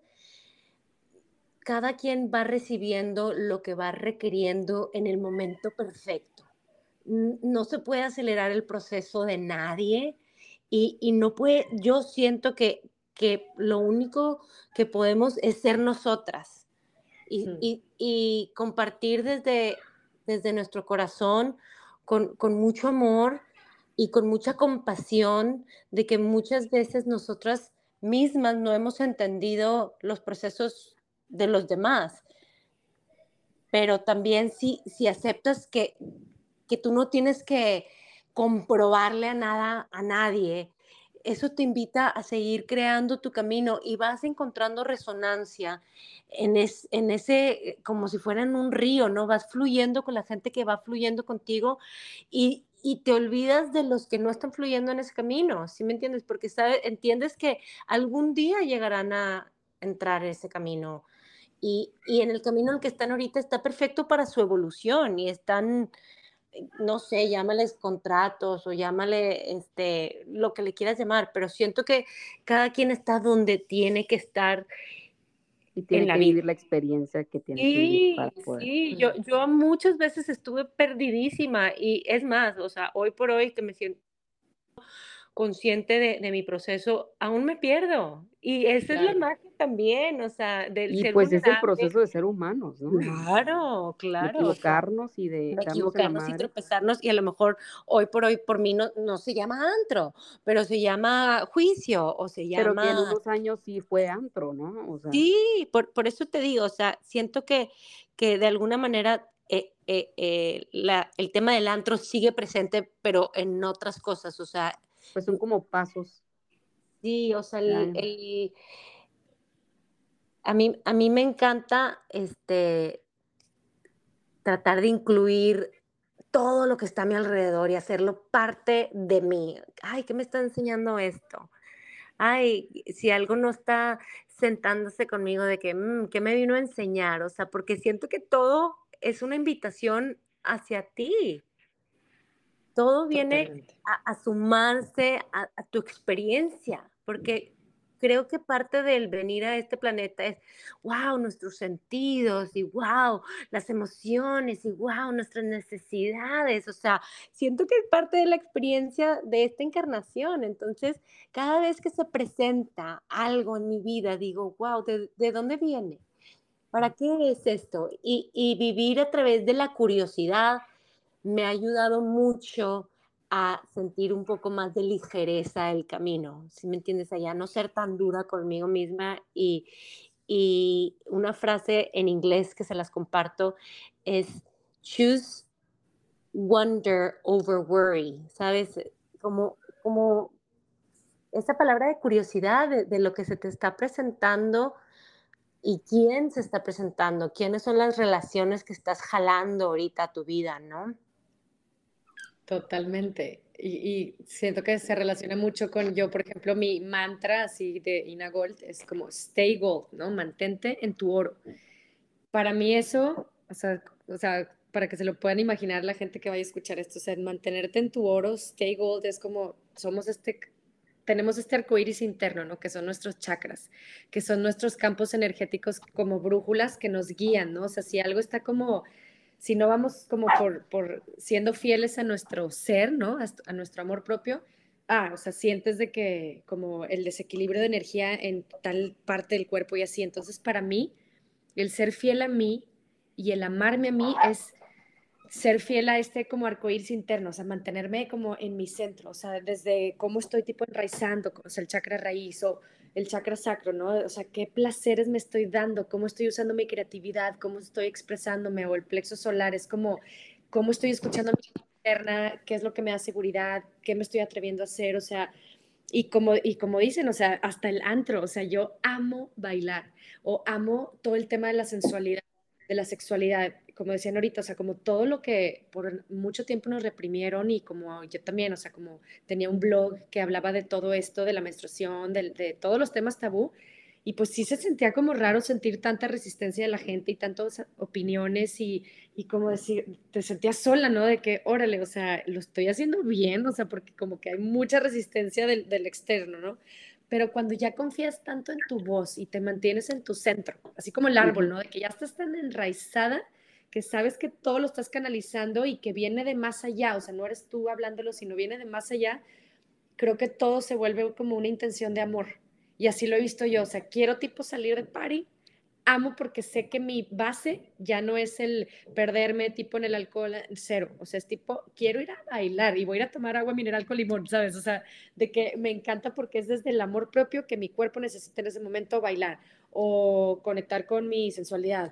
Cada quien va recibiendo lo que va requiriendo en el momento perfecto. No se puede acelerar el proceso de nadie y, y no puede, yo siento que, que lo único que podemos es ser nosotras y, Hmm. y, y compartir desde, desde nuestro corazón con, con mucho amor y con mucha compasión de que muchas veces nosotras mismas no hemos entendido los procesos de los demás, pero también si, si aceptas que, que tú no tienes que comprobarle a nada, a nadie, eso te invita a seguir creando tu camino y vas encontrando resonancia en, es, en ese, eh, como si fuera en un río, ¿no? Vas fluyendo con la gente que va fluyendo contigo y, y te olvidas de los que no están fluyendo en ese camino, ¿sí me entiendes? Porque sabes, entiendes que algún día llegarán a entrar en ese camino y, y en el camino en el que están ahorita está perfecto para su evolución y están, no sé, llámales contratos o llámale este, lo que le quieras llamar, pero siento que cada quien está donde tiene que estar Y en tiene la que vida. vivir la experiencia que tiene que vivir para Sí, poder. sí, yo, yo muchas veces estuve perdidísima y es más, o sea, hoy por hoy que me siento consciente de, de mi proceso, aún me pierdo. Y esa es la Claro. magia también, o sea, del Y ser pues es el vulnerable. proceso de ser humanos, ¿no? Claro, De claro, o sea, equivocarnos y de de darnos en la equivocarnos y madre. tropezarnos y a lo mejor hoy por hoy por mí no, no se llama antro, pero se llama juicio o se Pero que en llama... unos años sí fue antro, ¿no? O sea, Sí, por, por eso te digo, o sea, siento que, que de alguna manera eh, eh, eh, la, el tema del antro sigue presente, pero en otras cosas, o sea, pues son como pasos. sí, o sea, el, Ya. el- a mí, a mí me encanta este, tratar de incluir todo lo que está a mi alrededor y hacerlo parte de mí. Ay, ¿qué me está enseñando esto? Ay, si algo no está sentándose conmigo de que, mm, ¿qué me vino a enseñar? O sea, porque siento que todo es una invitación hacia ti. Todo viene Totalmente. a, a sumarse a, a tu experiencia, porque creo que parte del venir a este planeta es, wow, nuestros sentidos y wow, las emociones y wow, nuestras necesidades. O sea, siento que es parte de la experiencia de esta encarnación. Entonces, cada vez que se presenta algo en mi vida, digo, wow, ¿de, de dónde viene? ¿Para qué es esto? Y, y vivir a través de la curiosidad me ha ayudado mucho a sentir un poco más de ligereza el camino, ¿sí me entiendes? Allá no ser tan dura conmigo misma y, y una frase en inglés que se las comparto es choose wonder over worry, ¿sabes? Como, como esa palabra de curiosidad de, de lo que se te está presentando y quién se está presentando, quiénes son las relaciones que estás jalando ahorita a tu vida, ¿no? Totalmente. Y, y siento que se relaciona mucho con yo, por ejemplo, mi mantra así de Ina Gold es como stay gold, ¿no? Mantente en tu oro. Para mí eso, o sea, o sea, para que se lo puedan imaginar la gente que vaya a escuchar esto, o sea, mantenerte en tu oro, stay gold, es como somos este, tenemos este arco iris interno, ¿no? Que son nuestros chakras, que son nuestros campos energéticos como brújulas que nos guían, ¿no? O sea, si algo está como si no vamos como por, por siendo fieles a nuestro ser, ¿no? A, a nuestro amor propio, ah, o sea, sientes de que como el desequilibrio de energía en tal parte del cuerpo y así. Entonces, para mí, el ser fiel a mí y el amarme a mí es ser fiel a este como arcoíris interno, o sea, mantenerme como en mi centro, o sea, desde cómo estoy tipo enraizando, o sea, el chakra raíz o el chakra sacro, ¿no? O sea, qué placeres me estoy dando, cómo estoy usando mi creatividad, cómo estoy expresándome, o el plexo solar, es como cómo estoy escuchando a mi voz interna, qué es lo que me da seguridad, qué me estoy atreviendo a hacer, o sea, y como, y como dicen, o sea, hasta el antro, o sea, yo amo bailar o amo todo el tema de la sensualidad, de la sexualidad, como decían ahorita, o sea, como todo lo que por mucho tiempo nos reprimieron y como yo también, o sea, como tenía un blog que hablaba de todo esto, de la menstruación, de, de todos los temas tabú, y pues sí se sentía como raro sentir tanta resistencia de la gente y tantas opiniones y, y como decir, te sentías sola, ¿no? De que, órale, o sea, lo estoy haciendo bien, o sea, porque como que hay mucha resistencia del, del externo, ¿no? Pero cuando ya confías tanto en tu voz y te mantienes en tu centro, así como el árbol, Ujú. ¿no? De que ya estás tan enraizada que sabes que todo lo estás canalizando y que viene de más allá, o sea, no eres tú hablándolo, sino viene de más allá, creo que todo se vuelve como una intención de amor. Y así lo he visto yo, o sea, quiero tipo salir de party, amo porque sé que mi base ya no es el perderme tipo en el alcohol cero, o sea, es tipo, quiero ir a bailar y voy a ir a tomar agua mineral con limón, ¿sabes? O sea, de que me encanta porque es desde el amor propio que mi cuerpo necesita en ese momento bailar o conectar con mi sensualidad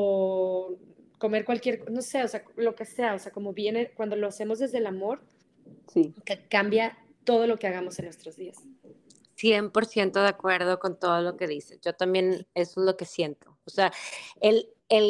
o comer cualquier, no sé, o sea, lo que sea, o sea, como viene, cuando lo hacemos desde el amor, Sí. que cambia todo lo que hagamos en nuestros días. cien por ciento de acuerdo con todo lo que dices. Yo también eso es lo que siento. O sea, el,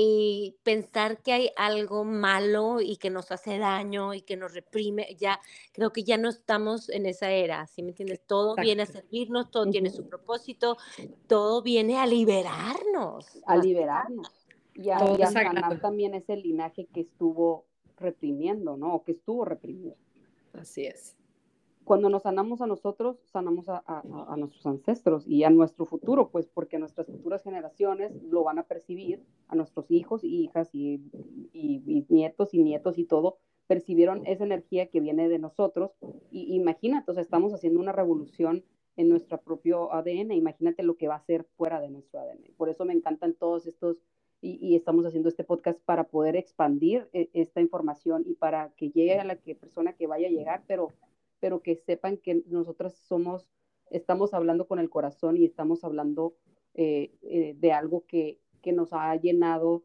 el pensar que hay algo malo y que nos hace daño y que nos reprime, ya creo que ya no estamos en esa era, ¿sí me entiendes? Todo Exacto. viene a servirnos, todo tiene Ujú. su propósito, todo viene a liberarnos. A liberarnos y a, Todo y es a sanar sagrado. también ese linaje que estuvo reprimiendo, ¿no? O que estuvo reprimido. Así es. Cuando nos sanamos a nosotros, sanamos a, a, a, nuestros ancestros y a nuestro futuro, pues porque nuestras futuras generaciones lo van a percibir, a nuestros hijos y hijas y, y, y nietos y nietos y todo, percibieron esa energía que viene de nosotros. Y imagínate, o sea, estamos haciendo una revolución en nuestro propio A D N, imagínate lo que va a ser fuera de nuestro A D N. Por eso me encantan todos estos, y, y estamos haciendo este podcast para poder expandir eh, esta información y para que llegue a la que, persona que vaya a llegar, pero pero que sepan que nosotras somos, estamos hablando con el corazón y estamos hablando eh, eh, de algo que, que nos ha llenado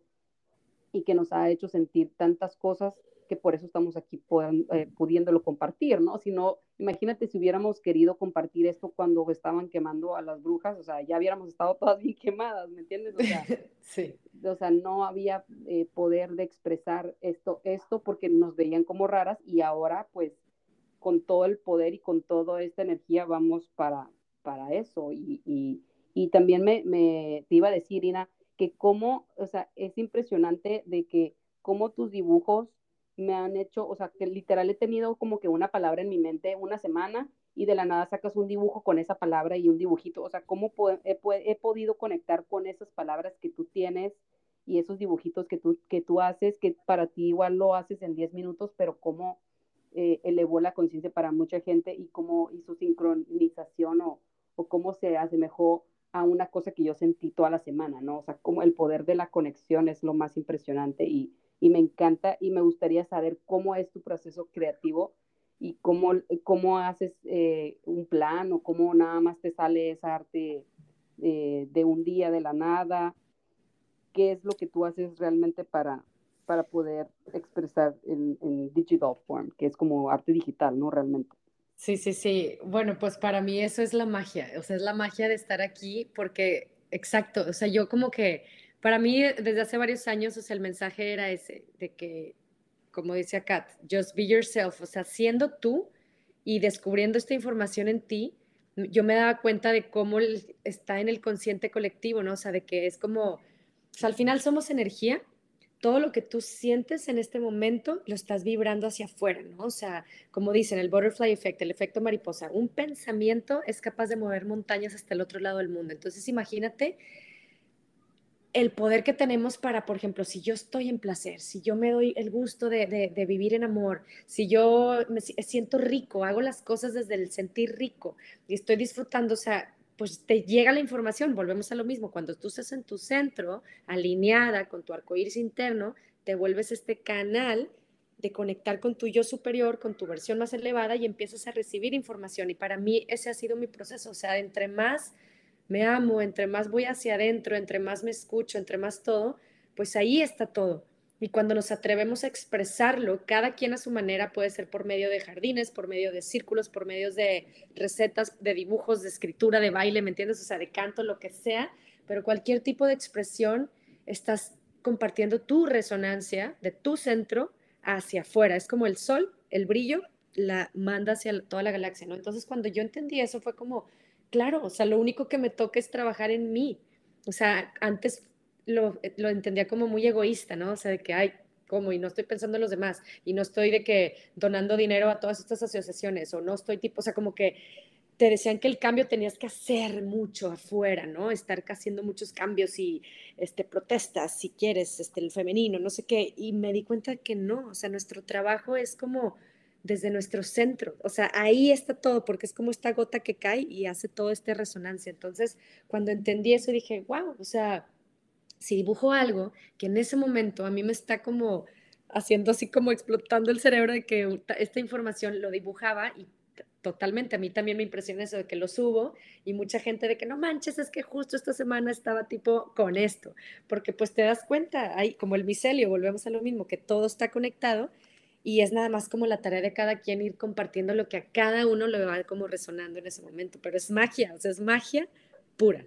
y que nos ha hecho sentir tantas cosas que por eso estamos aquí eh, pudiéndolo compartir, ¿no? Si no, imagínate si hubiéramos querido compartir esto cuando estaban quemando a las brujas, o sea, ya hubiéramos estado todas bien quemadas, ¿me entiendes? O sea, sí. O sea, no había eh, poder de expresar esto, esto porque nos veían como raras y ahora pues con todo el poder y con toda esta energía vamos para, para eso. Y, y, y también me, me, te iba a decir, Ina, que cómo, o sea, es impresionante de que cómo tus dibujos me han hecho, o sea, que literal he tenido como que una palabra en mi mente una semana y de la nada sacas un dibujo con esa palabra y un dibujito, o sea, cómo he, he podido conectar con esas palabras que tú tienes y esos dibujitos que tú, que tú haces, que para ti igual lo haces en diez minutos, pero cómo eh, elevó la conciencia para mucha gente y cómo hizo sincronización o, o cómo se asemejó a una cosa que yo sentí toda la semana, ¿no? O sea, como el poder de la conexión es lo más impresionante y, y me encanta y me gustaría saber cómo es tu proceso creativo y cómo, cómo haces eh, un plan o cómo nada más te sale esa arte eh, de un día de la nada. ¿Qué es lo que tú haces realmente para, para poder expresar en, en digital form, que es como arte digital, ¿no? Realmente. Sí, sí, sí. Bueno, pues para mí eso es la magia, o sea, es la magia de estar aquí porque, exacto, o sea, yo como que, para mí desde hace varios años, o sea, el mensaje era ese, de que, como dice Kat, just be yourself, o sea, siendo tú y descubriendo esta información en ti, yo me daba cuenta de cómo está en el consciente colectivo, ¿no? O sea, de que es como, o sea, al final somos energía, todo lo que tú sientes en este momento lo estás vibrando hacia afuera, ¿no? O sea, como dicen, el butterfly effect, el efecto mariposa, un pensamiento es capaz de mover montañas hasta el otro lado del mundo. Entonces, imagínate el poder que tenemos para, por ejemplo, si yo estoy en placer, si yo me doy el gusto de, de, de vivir en amor, si yo me siento rico, hago las cosas desde el sentir rico y estoy disfrutando, o sea, pues te llega la información, volvemos a lo mismo, cuando tú estás en tu centro, alineada con tu arcoíris interno, te vuelves este canal de conectar con tu yo superior, con tu versión más elevada y empiezas a recibir información y para mí ese ha sido mi proceso, o sea, entre más me amo, entre más voy hacia adentro, entre más me escucho, entre más todo, pues ahí está todo. Y cuando nos atrevemos a expresarlo, cada quien a su manera, puede ser por medio de jardines, por medio de círculos, por medio de recetas, de dibujos, de escritura, de baile, ¿me entiendes? O sea, de canto, lo que sea, pero cualquier tipo de expresión, estás compartiendo tu resonancia de tu centro hacia afuera. Es como el sol, el brillo, la manda hacia toda la galaxia, ¿no? Entonces, cuando yo entendí eso, fue como, claro, o sea, lo único que me toca es trabajar en mí. O sea, antes lo, lo entendía como muy egoísta, ¿no? O sea, de que, ay, ¿cómo? Y no estoy pensando en los demás. Y no estoy de que donando dinero a todas estas asociaciones. O no estoy tipo, o sea, como que te decían que el cambio tenías que hacer mucho afuera, ¿no? Estar haciendo muchos cambios y este, protestas, si quieres, este, el femenino, no sé qué. Y me di cuenta que no, o sea, nuestro trabajo es como desde nuestro centro, o sea, ahí está todo, porque es como esta gota que cae y hace todo este resonancia. Entonces, cuando entendí eso, dije, wow, o sea, si dibujo algo que en ese momento a mí me está como haciendo así como explotando el cerebro de que esta información lo dibujaba y totalmente, a mí también me impresiona eso de que lo subo y mucha gente de que no manches, es que justo esta semana estaba tipo con esto, porque pues te das cuenta, hay como el micelio, volvemos a lo mismo, que todo está conectado y es nada más como la tarea de cada quien ir compartiendo lo que a cada uno le va como resonando en ese momento, pero es magia, o sea, es magia pura.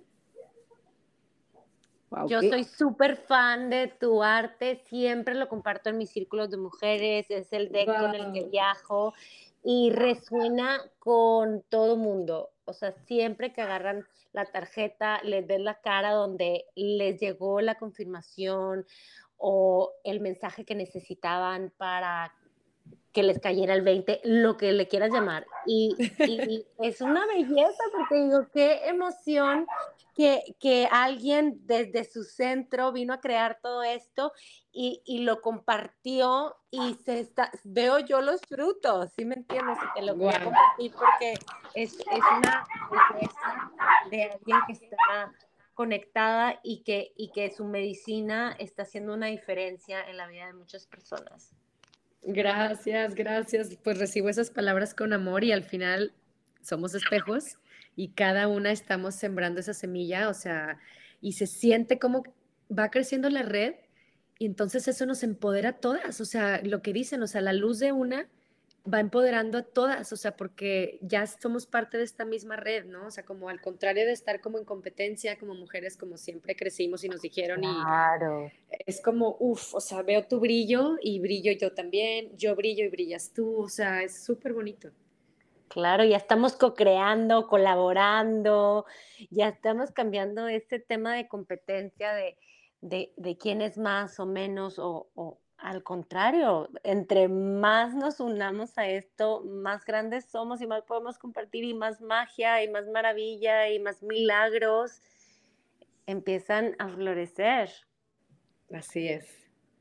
Wow, Yo ¿qué? soy súper fan de tu arte, siempre lo comparto en mis círculos de mujeres, es el deck con el que Wow. viajo y resuena con todo mundo. O sea, siempre que agarran la tarjeta, les ves la cara donde les llegó la confirmación o el mensaje que necesitaban para que les cayera el veinte, lo que le quieras llamar. Y, y es una belleza porque digo, qué emoción que, que alguien desde su centro vino a crear todo esto y, y lo compartió y se está, veo yo los frutos, ¿sí me entiendes? Y te lo quería Wow. compartir porque es, es una belleza de alguien que está conectada y que, y que su medicina está haciendo una diferencia en la vida de muchas personas. Gracias, gracias. Pues recibo esas palabras con amor y al final somos espejos y cada una estamos sembrando esa semilla, o sea, y se siente como va creciendo la red y entonces eso nos empodera a todas, o sea, lo que dicen, o sea, la luz de una va empoderando a todas, o sea, porque ya somos parte de esta misma red, ¿no? O sea, como al contrario de estar como en competencia, como mujeres, como siempre crecimos y nos dijeron y Claro. es como, uff, o sea, veo tu brillo y brillo yo también, yo brillo y brillas tú, o sea, es súper bonito. Claro, ya estamos co-creando, colaborando, ya estamos cambiando este tema de competencia de, de, de quién es más o menos, o, o al contrario, entre más nos unamos a esto, más grandes somos y más podemos compartir y más magia y más maravilla y más milagros empiezan a florecer. Así es.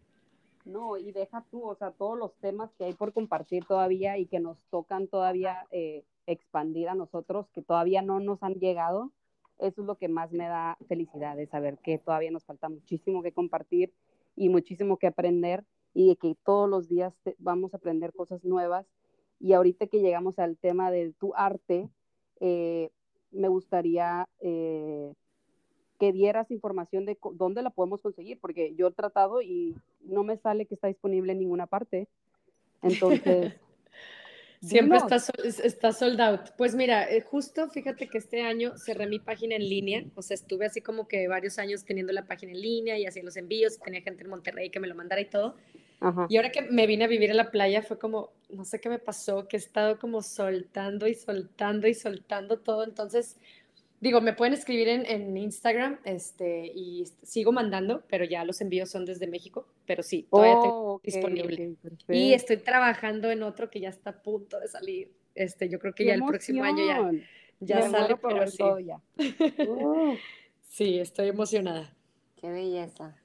No, y deja tú, o sea, todos los temas que hay por compartir todavía y que nos tocan todavía eh, expandir a nosotros, que todavía no nos han llegado, eso es lo que más me da felicidad, de saber que todavía nos falta muchísimo que compartir y muchísimo que aprender y de que todos los días te, vamos a aprender cosas nuevas. Y ahorita que llegamos al tema de tu arte, eh, me gustaría... Eh, que dieras información de dónde la podemos conseguir, porque yo he tratado y no me sale que está disponible en ninguna parte. Entonces, Siempre dinos. está, sol- está sold out. Pues mira, eh, justo fíjate que este año cerré mi página en línea, o sea, estuve así como que varios años teniendo la página en línea y hacía los envíos, y tenía gente en Monterrey que me lo mandara y todo. Ajá. Y ahora que me vine a vivir a la playa fue como, no sé qué me pasó, que he estado como soltando y soltando y soltando todo. Entonces, digo, me pueden escribir en, en Instagram, este, y sigo mandando, pero ya los envíos son desde México, pero sí, todavía tengo Oh, ok, disponible. ok, Y perfecto. estoy trabajando en otro que ya está a punto de salir. Este, yo creo que ¡Qué ya el próximo año ya, emoción! ya Me sale, muero por pero ver todo sí. ya. Uh, Sí, estoy emocionada. Qué belleza.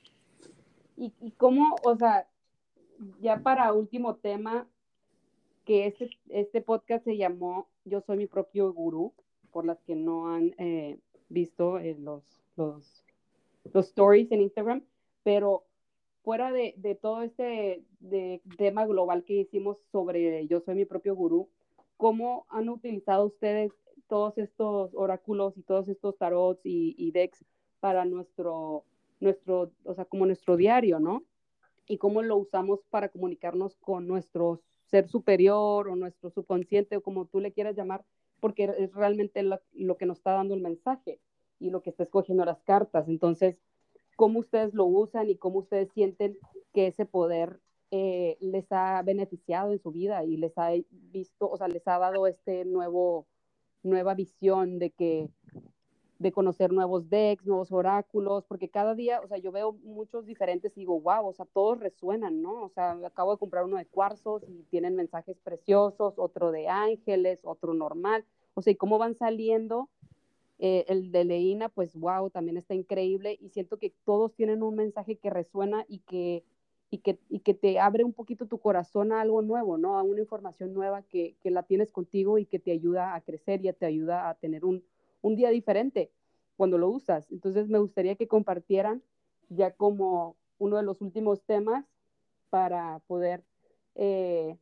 y, y cómo, o sea, ya para último tema, que este, este podcast se llamó Yo soy mi propio gurú, por las que no han eh, visto eh, los, los, los stories en Instagram, pero fuera de, de todo este de tema global que hicimos sobre Yo soy mi propio gurú, ¿cómo han utilizado ustedes todos estos oráculos y todos estos tarots y, y decks para nuestro, nuestro, o sea, como nuestro diario, ¿no? Y cómo lo usamos para comunicarnos con nuestro ser superior o nuestro subconsciente o como tú le quieras llamar, porque es realmente lo, lo que nos está dando el mensaje y lo que está escogiendo las cartas. Entonces, cómo ustedes lo usan y cómo ustedes sienten que ese poder eh, les ha beneficiado en su vida y les ha visto, o sea, les ha dado este nuevo, nueva visión de que de conocer nuevos decks, nuevos oráculos, porque cada día, o sea, yo veo muchos diferentes y digo, wow, o sea, todos resuenan, ¿no? O sea, acabo de comprar uno de cuarzos y tienen mensajes preciosos, otro de ángeles, otro normal, o sea, y cómo van saliendo. Eh, el de Leína, pues wow, también está increíble y siento que todos tienen un mensaje que resuena y que, y que, y que te abre un poquito tu corazón a algo nuevo, ¿no? A una información nueva que, que la tienes contigo y que te ayuda a crecer y te ayuda a tener un, un día diferente cuando lo usas. Entonces me gustaría que compartieran ya como uno de los últimos temas para poder eh,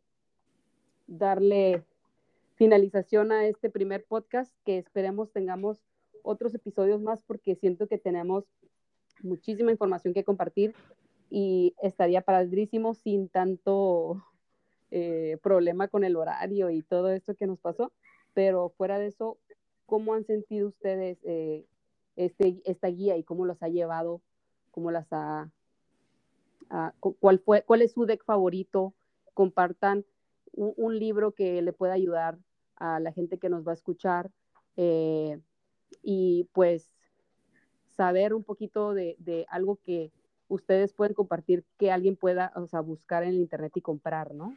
darle finalización a este primer podcast, que esperemos tengamos otros episodios más porque siento que tenemos muchísima información que compartir y estaría padrísimo sin tanto eh, problema con el horario y todo esto que nos pasó, pero fuera de eso, ¿cómo han sentido ustedes eh, este, esta guía y cómo los ha llevado, cómo las ha, a, cuál, fue, cuál es su deck favorito? Compartan un, un libro que le pueda ayudar a la gente que nos va a escuchar eh, y pues saber un poquito de, de algo que ustedes pueden compartir, que alguien pueda, o sea, buscar en el internet y comprar, ¿no?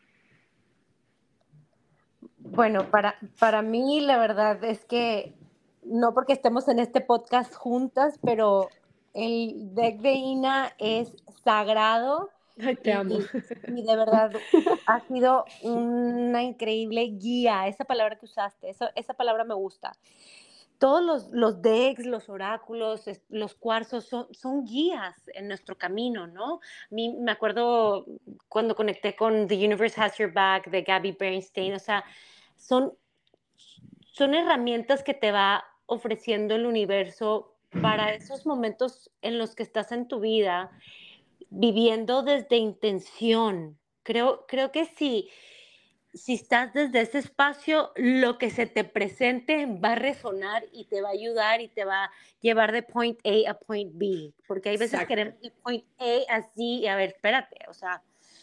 Bueno, para, para mí la verdad es que no porque estemos en este podcast juntas, pero el deck de Ina es sagrado Ay, te y, amo. y de verdad ha sido una increíble guía. Esa palabra que usaste, esa, esa palabra me gusta. Todos los, los decks, los oráculos, los cuarzos son, son guías en nuestro camino, ¿no? A mí me acuerdo cuando conecté con The Universe Has Your Back de Gabby Bernstein, o sea, son, son herramientas que te va ofreciendo el universo para esos momentos en los que estás en tu vida viviendo desde intención. Creo, creo que sí. Si estás desde ese espacio, lo que se te presente va a resonar y te va a ayudar y te va a llevar de point A a point B, porque hay veces que queremos el point A así, y a ver, espérate, o sea,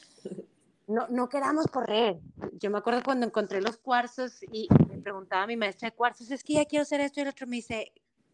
no, no queramos correr. Yo me acuerdo cuando encontré los cuarzos y me preguntaba a mi maestra de cuarzos, es que ya quiero hacer esto, y el otro me dice,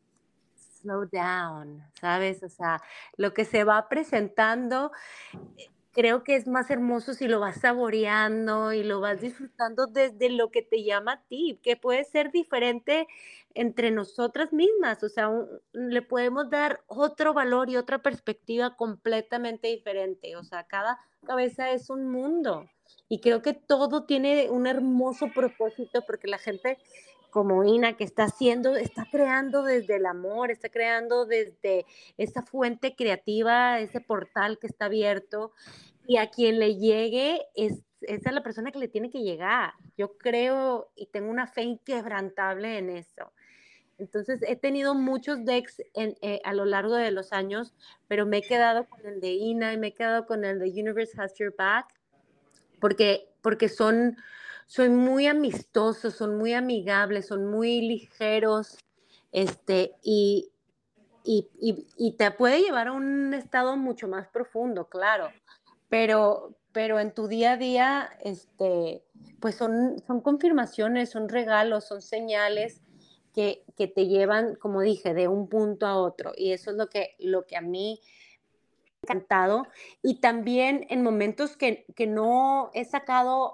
slow down, ¿sabes? O sea, lo que se va presentando creo que es más hermoso si lo vas saboreando y lo vas disfrutando desde lo que te llama a ti, que puede ser diferente entre nosotras mismas, o sea, un, le podemos dar otro valor y otra perspectiva completamente diferente, o sea, cada cabeza es un mundo y creo que todo tiene un hermoso propósito porque la gente como Ina que está haciendo, está creando desde el amor, está creando desde esa fuente creativa, ese portal que está abierto y a quien le llegue es, es a la persona que le tiene que llegar. Yo creo y tengo una fe inquebrantable en eso. Entonces he tenido muchos decks en, eh, a lo largo de los años, pero me he quedado con el de Ina y me he quedado con el de Universe Has Your Back porque, porque son, son muy amistosos, son muy amigables, son muy ligeros este, y, y, y, y te puede llevar a un estado mucho más profundo, claro, pero, pero en tu día a día, este, pues son, son confirmaciones, son regalos, son señales que, que te llevan, como dije, de un punto a otro. Y eso es lo que, lo que a mí me ha encantado. Y también en momentos que, que no he sacado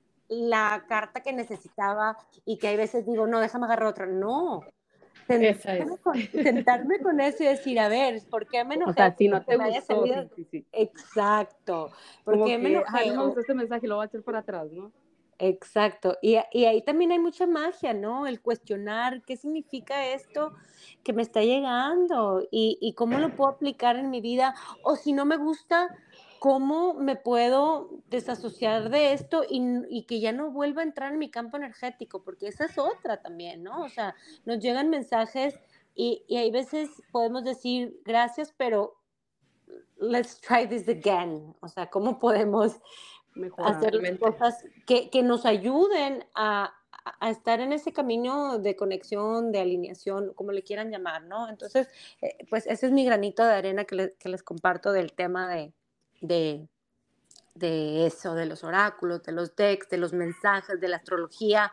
la carta que necesitaba y que hay veces digo, no, déjame agarrar otra. No, Esa es. sentarme con, sentarme con eso y decir, a ver, ¿por qué me O enojé? sea, si no Porque te me haya gustó, salido. sí, sí, sí. Exacto. ¿Por Como qué me que, ah, enojé? no me O- gustó este mensaje, lo voy a echar para atrás, ¿no? Exacto. Y, y ahí también hay mucha magia, ¿no? El cuestionar qué significa esto que me está llegando y, y cómo lo puedo aplicar en mi vida. O si no me gusta, cómo me puedo desasociar de esto y, y que ya no vuelva a entrar en mi campo energético, porque esa es otra también, ¿no? O sea, nos llegan mensajes y, y hay veces podemos decir gracias, pero let's try this again. O sea, ¿cómo podemos Mejorar. hacer las Totalmente. cosas que, que nos ayuden a, a estar en ese camino de conexión, de alineación, como le quieran llamar, ¿no? Entonces, eh, pues ese es mi granito de arena que, le, que les comparto del tema de, de, de eso, de los oráculos, de los decks, de los mensajes, de la astrología,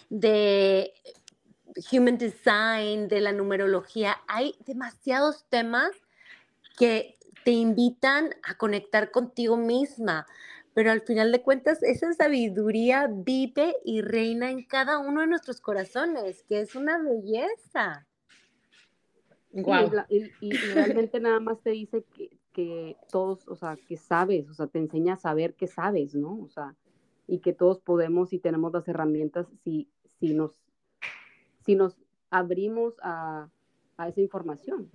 de human design, de la numerología. Hay demasiados temas que te invitan a conectar contigo misma, pero al final de cuentas esa sabiduría vive y reina en cada uno de nuestros corazones, que es una belleza. Sí, Wow. la- y, y- y realmente nada más te dice que, que todos, o sea, que sabes, o sea, te enseña a saber que sabes, ¿no? O sea, y que todos podemos y tenemos las herramientas si, si nos, si nos abrimos a, a esa información.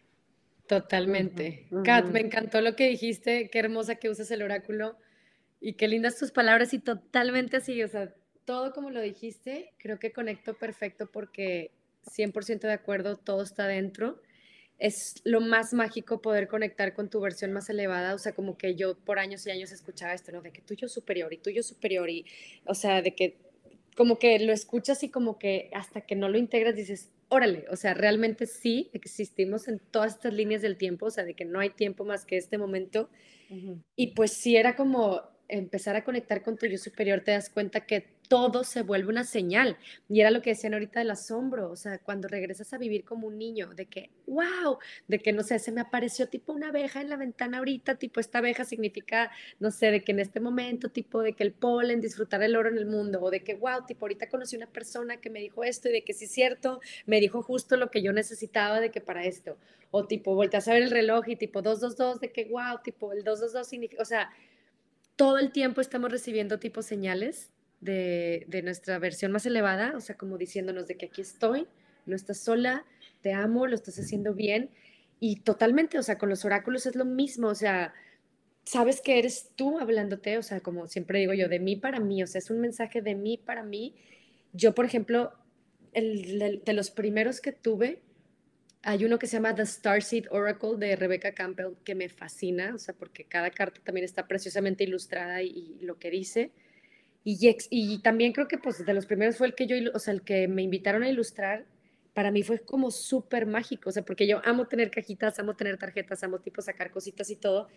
Totalmente. Ujú, Kat, ujú. me encantó lo que dijiste, qué hermosa que usas el oráculo y qué lindas tus palabras y totalmente así, o sea, todo como lo dijiste, creo que conecto perfecto porque cien por ciento de acuerdo, todo está dentro es lo más mágico poder conectar con tu versión más elevada, o sea, como que yo por años y años escuchaba esto, ¿no? De que tuyo superior y tuyo superior y, o sea, de que como que lo escuchas y como que hasta que no lo integras dices, órale, o sea, realmente sí existimos en todas estas líneas del tiempo, o sea, de que no hay tiempo más que este momento. Ujú. Y pues sí era como empezar a conectar con tu yo superior, te das cuenta que todo se vuelve una señal. Y era lo que decían ahorita del asombro, o sea, cuando regresas a vivir como un niño, de que, wow, de que, no sé, se me apareció tipo una abeja en la ventana ahorita, tipo esta abeja significa, no sé, de que en este momento, tipo de que el polen, disfrutar el oro en el mundo, o de que, wow, tipo ahorita conocí una persona que me dijo esto y de que sí es cierto, me dijo justo lo que yo necesitaba de que para esto. O tipo, volteas a ver el reloj y tipo dos dos dos de que, wow, tipo el dos dos dos significa, o sea, todo el tiempo estamos recibiendo tipo señales de, de nuestra versión más elevada, o sea, como diciéndonos de que aquí estoy, no estás sola, te amo, lo estás haciendo bien. Y totalmente, o sea, con los oráculos es lo mismo, o sea, sabes que eres tú hablándote, o sea, como siempre digo yo, de mí para mí, o sea, es un mensaje de mí para mí. Yo, por ejemplo, el, de, de los primeros que tuve, hay uno que se llama The Starseed Oracle de Rebecca Campbell que me fascina, o sea, porque cada carta también está preciosamente ilustrada y, y lo que dice. Y, ex, y también creo que pues de los primeros fue el que yo, o sea, el que me invitaron a ilustrar, para mí fue como súper mágico, o sea, porque yo amo tener cajitas, amo tener tarjetas, amo tipo sacar cositas y todo.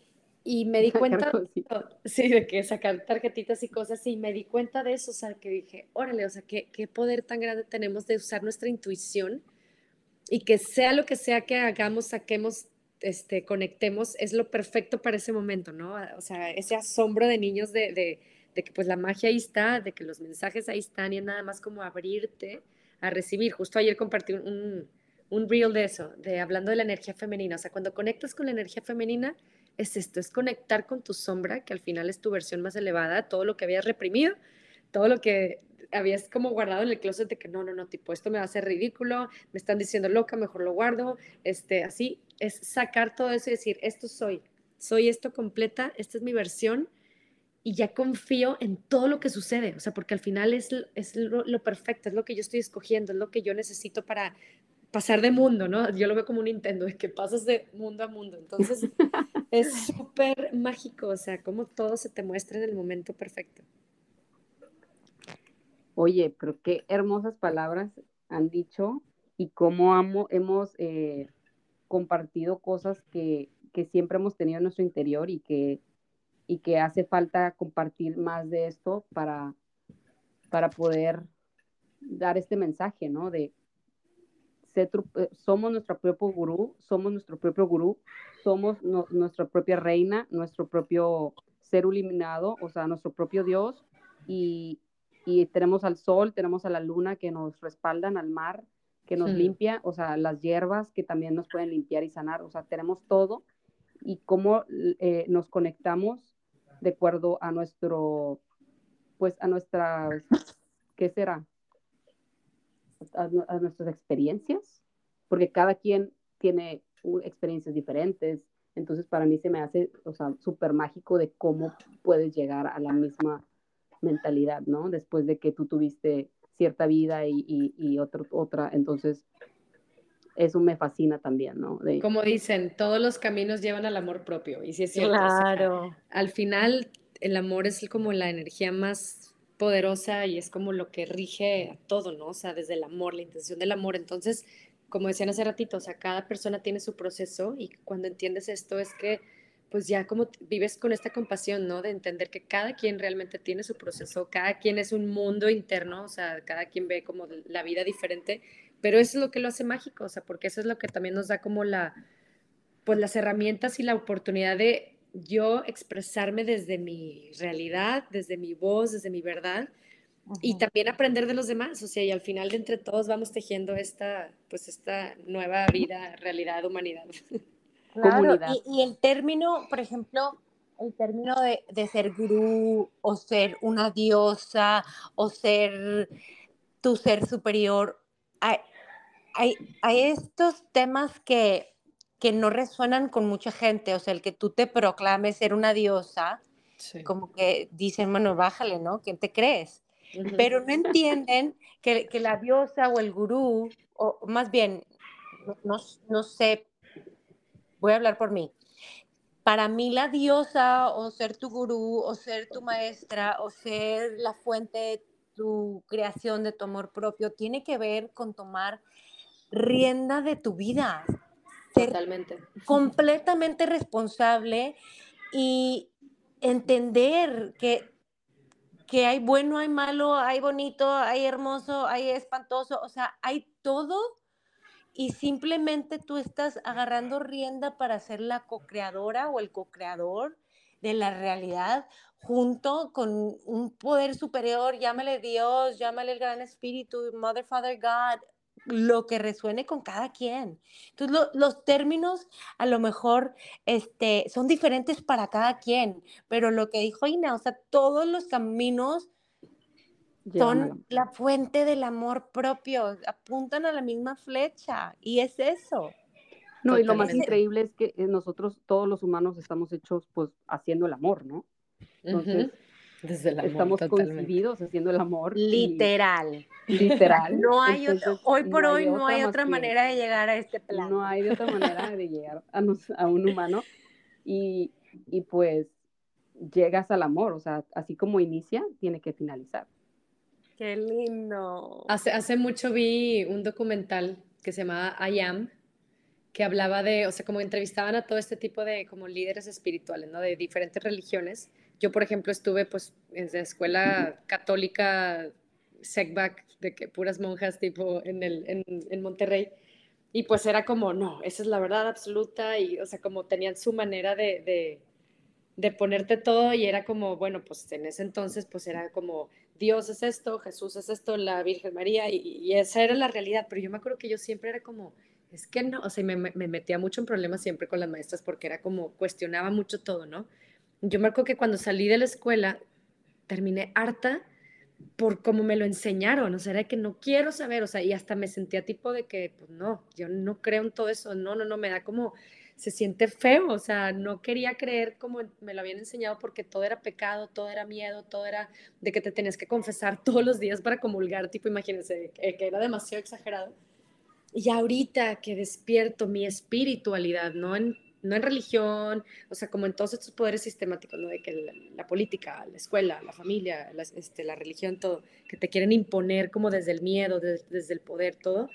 Y me di Sacar cuenta, cositas. sí, de que sacar tarjetitas y cosas, y me di cuenta de eso, o sea, que dije, órale, o sea, qué, qué poder tan grande tenemos de usar nuestra intuición y que sea lo que sea que hagamos, saquemos, este, conectemos, es lo perfecto para ese momento, ¿no? O sea, ese asombro de niños de, de, de que pues la magia ahí está, de que los mensajes ahí están y es nada más como abrirte a recibir. Justo ayer compartí un, un, un reel de eso, de hablando de la energía femenina. O sea, cuando conectas con la energía femenina, es esto, es conectar con tu sombra, que al final es tu versión más elevada, todo lo que habías reprimido, todo lo que habías como guardado en el closet de que no, no, no, tipo, esto me va a hacer ridículo, me están diciendo loca, mejor lo guardo, este, así, es sacar todo eso y decir, esto soy, soy esto completa, esta es mi versión y ya confío en todo lo que sucede, o sea, porque al final es, es lo, lo perfecto, es lo que yo estoy escogiendo, es lo que yo necesito para pasar de mundo, ¿no? Yo lo veo como un Nintendo, de que pasas de mundo a mundo, entonces es súper mágico, o sea, como todo se te muestra en el momento perfecto. Oye, pero qué hermosas palabras han dicho y cómo amo, hemos eh, compartido cosas que, que siempre hemos tenido en nuestro interior y que, y que hace falta compartir más de esto para, para poder dar este mensaje, ¿no? De ser, eh, somos nuestro propio gurú, somos nuestro propio gurú, somos no, nuestra propia reina, nuestro propio ser iluminado, o sea, nuestro propio Dios, y, y tenemos al sol, tenemos a la luna que nos respaldan, al mar que nos Hmm. limpia, o sea, las hierbas que también nos pueden limpiar y sanar, o sea, tenemos todo, y cómo eh, nos conectamos de acuerdo a nuestro, pues a nuestras, ¿qué será? A, a nuestras experiencias, porque cada quien tiene uh, experiencias diferentes. Entonces, para mí se me hace, o sea, súper mágico de cómo puedes llegar a la misma mentalidad, ¿no? Después de que tú tuviste cierta vida y, y, y otro, otra. Entonces, eso me fascina también, ¿no? De, Como dicen, todos los caminos llevan al amor propio, y sí es cierto, o sea, Claro. al final el amor es como la energía más poderosa y es como lo que rige a todo, ¿no? O sea, desde el amor, la intención del amor. Entonces, como decían hace ratito, o sea, cada persona tiene su proceso y cuando entiendes esto es que pues ya como vives con esta compasión, ¿no? De entender que cada quien realmente tiene su proceso, cada quien es un mundo interno, o sea, cada quien ve como la vida diferente, pero eso es lo que lo hace mágico, o sea, porque eso es lo que también nos da como la, pues las herramientas y la oportunidad de yo expresarme desde mi realidad, desde mi voz, desde mi verdad, y Ujú. también aprender de los demás, o sea, y al final de entre todos vamos tejiendo esta, pues esta nueva vida, realidad, humanidad. Claro, comunidad. y, y el término, por ejemplo, el término de, de ser gurú o ser una diosa o ser tu ser superior, hay, hay, hay estos temas que, que no resuenan con mucha gente, o sea, el que tú te proclames ser una diosa, Sí. como que dicen, bueno, bájale, ¿no? ¿Quién te crees? Ujú. Pero no entienden que, que la diosa o el gurú, o más bien, no, no, no sé, voy a hablar por mí. Para mí la diosa o ser tu gurú o ser tu maestra o ser la fuente de tu creación, de tu amor propio, tiene que ver con tomar rienda de tu vida, ser Totalmente. completamente responsable y entender que, que hay bueno, hay malo, hay bonito, hay hermoso, hay espantoso, o sea, hay todo y simplemente tú estás agarrando rienda para ser la co-creadora o el co-creador de la realidad junto con un poder superior, llámale Dios, llámale el gran espíritu, Mother, Father, God, lo que resuene con cada quien. Entonces, lo, los términos a lo mejor este, son diferentes para cada quien, pero lo que dijo Ina, o sea, todos los caminos Llevan a la... son la fuente del amor propio, apuntan a la misma flecha y es eso. No, y lo más Totalmente. increíble es que eh, nosotros, todos los humanos, estamos hechos pues haciendo el amor, ¿no? Entonces, Ujú. Desde el amor, estamos totalmente. coincididos haciendo el amor y Literal. literal, No hay otro, entonces hoy por no hay hoy de no otra hay más otra que, manera de llegar a este no plano. hay de otra manera de llegar a, nos, a un humano y, y pues llegas al amor, o sea, así como inicia, tiene que finalizar. Qué lindo. Hace, hace mucho vi un documental que se llamaba I Am, que hablaba de, o sea, como entrevistaban a todo este tipo de como líderes espirituales, ¿no? De diferentes religiones. Yo, por ejemplo, estuve pues en la escuela católica, secback, de que puras monjas tipo en, el, en, en Monterrey, y pues era como, no, esa es la verdad absoluta, y o sea, como tenían su manera de, de, de ponerte todo y era como, bueno, pues en ese entonces pues era como Dios es esto, Jesús es esto, la Virgen María y, y esa era la realidad, pero yo me acuerdo que yo siempre era como, es que no, o sea, me, me metía mucho en problemas siempre con las maestras porque era como, cuestionaba mucho todo, ¿no? Yo me acuerdo que cuando salí de la escuela terminé harta por cómo me lo enseñaron, o sea, era que no quiero saber, o sea, y hasta me sentía tipo de que, pues no, yo no creo en todo eso, no, no, no, me da como, se siente feo, o sea, no quería creer como me lo habían enseñado porque todo era pecado, todo era miedo, todo era de que te tenías que confesar todos los días para comulgar, tipo, imagínense, que, que era demasiado exagerado. Y ahorita que despierto mi espiritualidad, no en, no en religión, o sea, como en todos estos poderes sistemáticos, ¿no? De que la, la política, la escuela, la familia, la, este, la religión, todo, que te quieren imponer como desde el miedo, de, desde el poder, todo,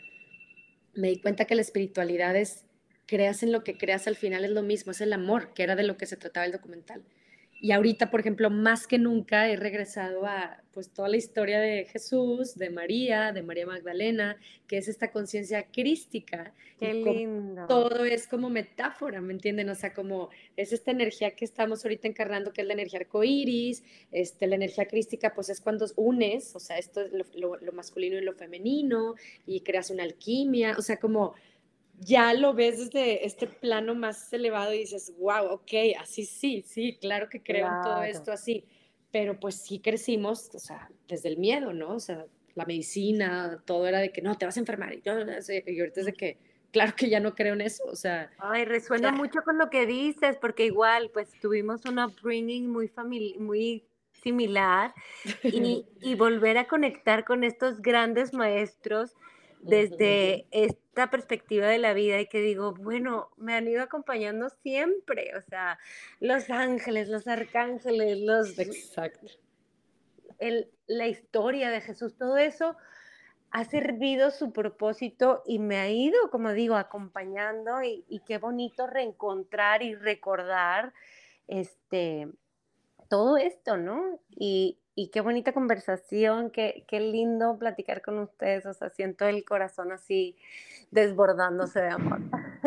me di cuenta que la espiritualidad es, creas en lo que creas, al final es lo mismo, es el amor, que era de lo que se trataba el documental. Y ahorita, por ejemplo, más que nunca he regresado a pues toda la historia de Jesús, de María, de María Magdalena, que es esta conciencia crística Qué y como lindo. todo es como metáfora, ¿me entienden? O sea, como es esta energía que estamos ahorita encarnando, que es la energía arcoíris, este, la energía crística, pues es cuando unes, o sea, esto es lo, lo, lo masculino y lo femenino, y creas una alquimia, o sea, como ya lo ves desde este plano más elevado y dices, wow, ok, así sí, sí, claro que creo en todo Claro. esto así, pero pues sí crecimos, o sea, desde el miedo, ¿no? O sea, la medicina, todo era de que no, te vas a enfermar, y, yo, no sé, y ahorita es de que, claro que ya no creo en eso, o sea, Ay, resuena ya. mucho con lo que dices, porque igual, pues tuvimos un upbringing muy famili- muy similar y, y volver a conectar con estos grandes maestros desde esta perspectiva de la vida y que digo, bueno, me han ido acompañando siempre, o sea, los ángeles, los arcángeles, los, Exacto. el, la historia de Jesús, todo eso ha servido su propósito y me ha ido, como digo, acompañando y, y qué bonito reencontrar y recordar este, todo esto, ¿no? Y, y qué bonita conversación, qué, qué lindo platicar con ustedes, o sea, siento el corazón así desbordándose de amor.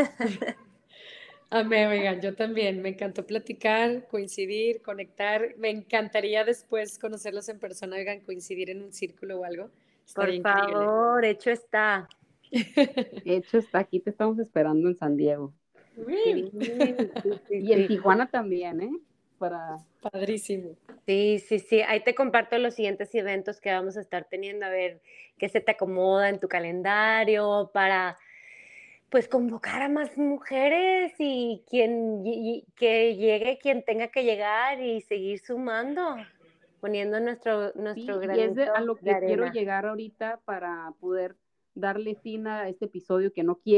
Amé, oigan, yo también, me encantó platicar, coincidir, conectar, me encantaría después conocerlos en persona, oigan, coincidir en un círculo o algo, Por estaría increíble. favor, hecho está. De hecho, está aquí, te estamos esperando en San Diego. Sí, sí, sí, Y en sí. Tijuana también, ¿eh? Para... Padrísimo. Sí, sí, sí. Ahí te comparto los siguientes eventos que vamos a estar teniendo, a ver qué se te acomoda en tu calendario para, pues, convocar a más mujeres y quien y- y que llegue quien tenga que llegar y seguir sumando, poniendo nuestro, nuestro Sí, y es de, a granito lo de que quiero arena. llegar ahorita para poder darle fin a este episodio que no quiero,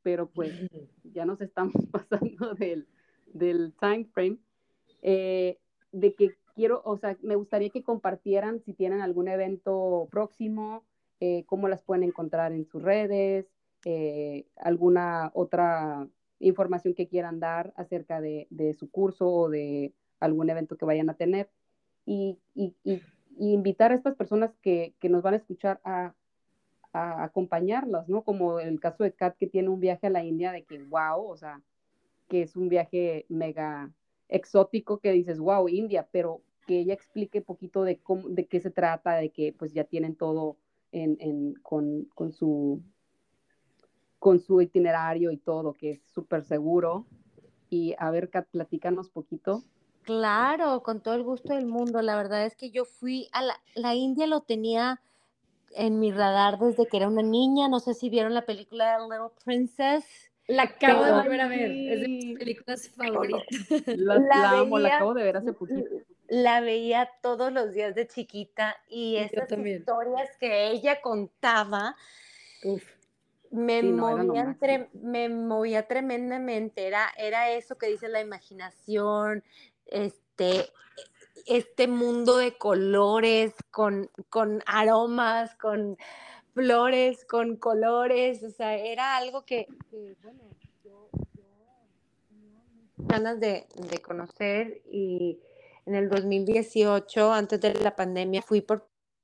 pero pues ya nos estamos pasando del, del time frame, eh, de que quiero, o sea, me gustaría que compartieran si tienen algún evento próximo, eh, cómo las pueden encontrar en sus redes, eh, alguna otra información que quieran dar acerca de, de su curso o de algún evento que vayan a tener. Y, y, y, y invitar a estas personas que, que nos van a escuchar a, a acompañarlas, ¿no? Como el caso de Kat, que tiene un viaje a la India de que, wow, o sea, que es un viaje mega exótico que dices, wow, India, pero que ella explique un poquito de, cómo, de qué se trata, de que pues ya tienen todo en, en, con, con, su, con su itinerario y todo, que es súper seguro. Y a ver, Kat, platícanos poquito. Claro, con todo el gusto del mundo. La verdad es que yo fui a la, la India, lo tenía en mi radar desde que era una niña. No sé si vieron la película Little Princess. La acabo de Pero volver a ver, es de mis Sí, películas favoritas. la, la la amo, la veía, acabo de ver hace poquito. la veía todos los días de chiquita y Yo esas también. historias que ella contaba Uf. me Sí, no, era lo movían, máximo. tre- me movía tremendamente. Era, era eso que dice la imaginación, este, este mundo de colores, con, con aromas, con flores, con colores. O sea, era algo que, que, bueno, yo, yo tenía muchas ganas de, de conocer, y en el dos mil dieciocho, antes de la pandemia, fui por...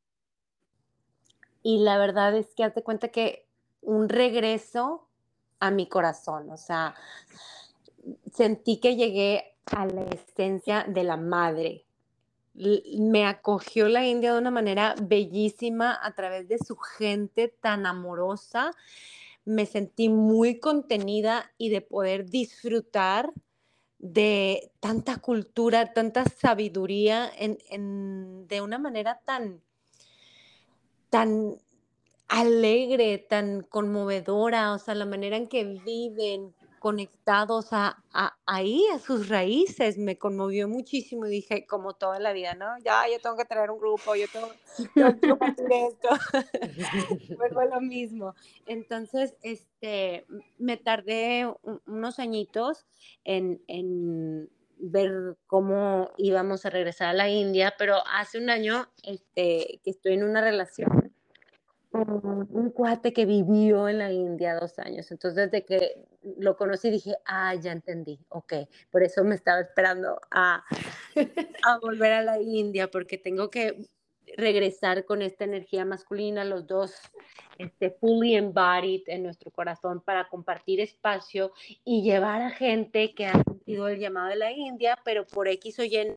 Y la verdad es que hazte cuenta que un regreso a mi corazón, o sea, sentí que llegué a la esencia de la madre. L- Me acogió la India de una manera bellísima a través de su gente tan amorosa. Me sentí muy contenida y de poder disfrutar de tanta cultura, tanta sabiduría en, en- de una manera tan, tan alegre, tan conmovedora. O sea, la manera en que viven conectados a, a- ahí, a sus raíces, me conmovió muchísimo y dije, como toda la vida, ¿no? Ya, yo tengo que traer un grupo, yo tengo, tengo que compartir esto. Vuelvo a lo mismo. Entonces, este, me tardé un- unos añitos en, en ver cómo íbamos a regresar a la India, pero hace un año, este, que estoy en una relación con un cuate que vivió en la India dos años. Entonces, desde que lo conocí dije, ah, ya entendí, ok, por eso me estaba esperando a, a volver a la India, porque tengo que regresar con esta energía masculina, los dos, este, fully embodied en nuestro corazón, para compartir espacio y llevar a gente que ha sentido el llamado de la India, pero por X o Y,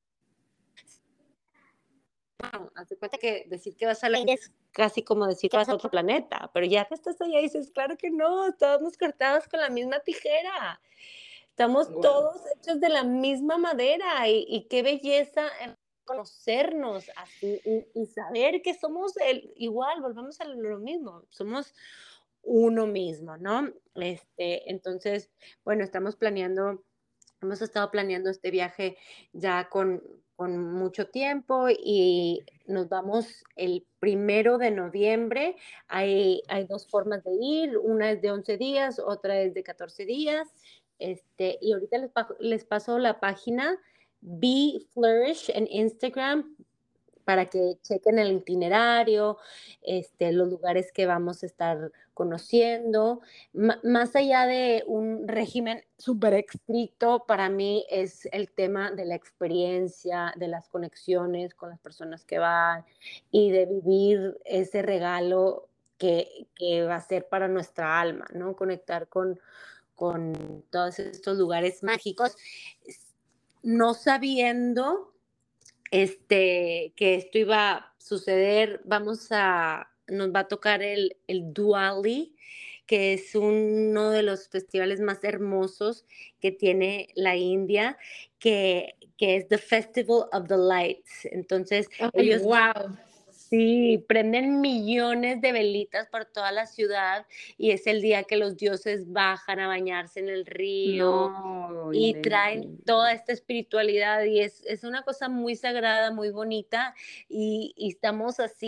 bueno, haz de cuenta que decir que vas a la India es casi como decir que vas a otro planeta, pero ya que estás allá dices, claro que no, estamos cortados con la misma tijera, estamos Wow. todos hechos de la misma madera, y, y qué belleza en conocernos así y, y saber que somos el, igual, volvemos a lo mismo, somos uno mismo, ¿no? Este, entonces, bueno, estamos planeando, hemos estado planeando este viaje ya con, con mucho tiempo, y nos vamos el primero de noviembre. Hay, hay dos formas de ir, una es de once días, otra es de catorce días. Este, y ahorita les, les paso la página Be Flourish en Instagram para que chequen el itinerario, este, los lugares que vamos a estar conociendo. M- más allá de un régimen súper estricto, para mí es el tema de la experiencia, de las conexiones con las personas que van, y de vivir ese regalo que, que va a ser para nuestra alma, ¿no? Conectar con, con todos estos lugares mágicos, no sabiendo este, que esto iba a suceder. Vamos a, nos va a tocar el, el Diwali, que es uno de los festivales más hermosos que tiene la India, que, que es The Festival of the Lights. Entonces, Ay, ellos wow. sí, prenden millones de velitas por toda la ciudad, y es el día que los dioses bajan a bañarse en el río No, y traen inventen. toda esta espiritualidad, y es, es una cosa muy sagrada, muy bonita, y, y estamos así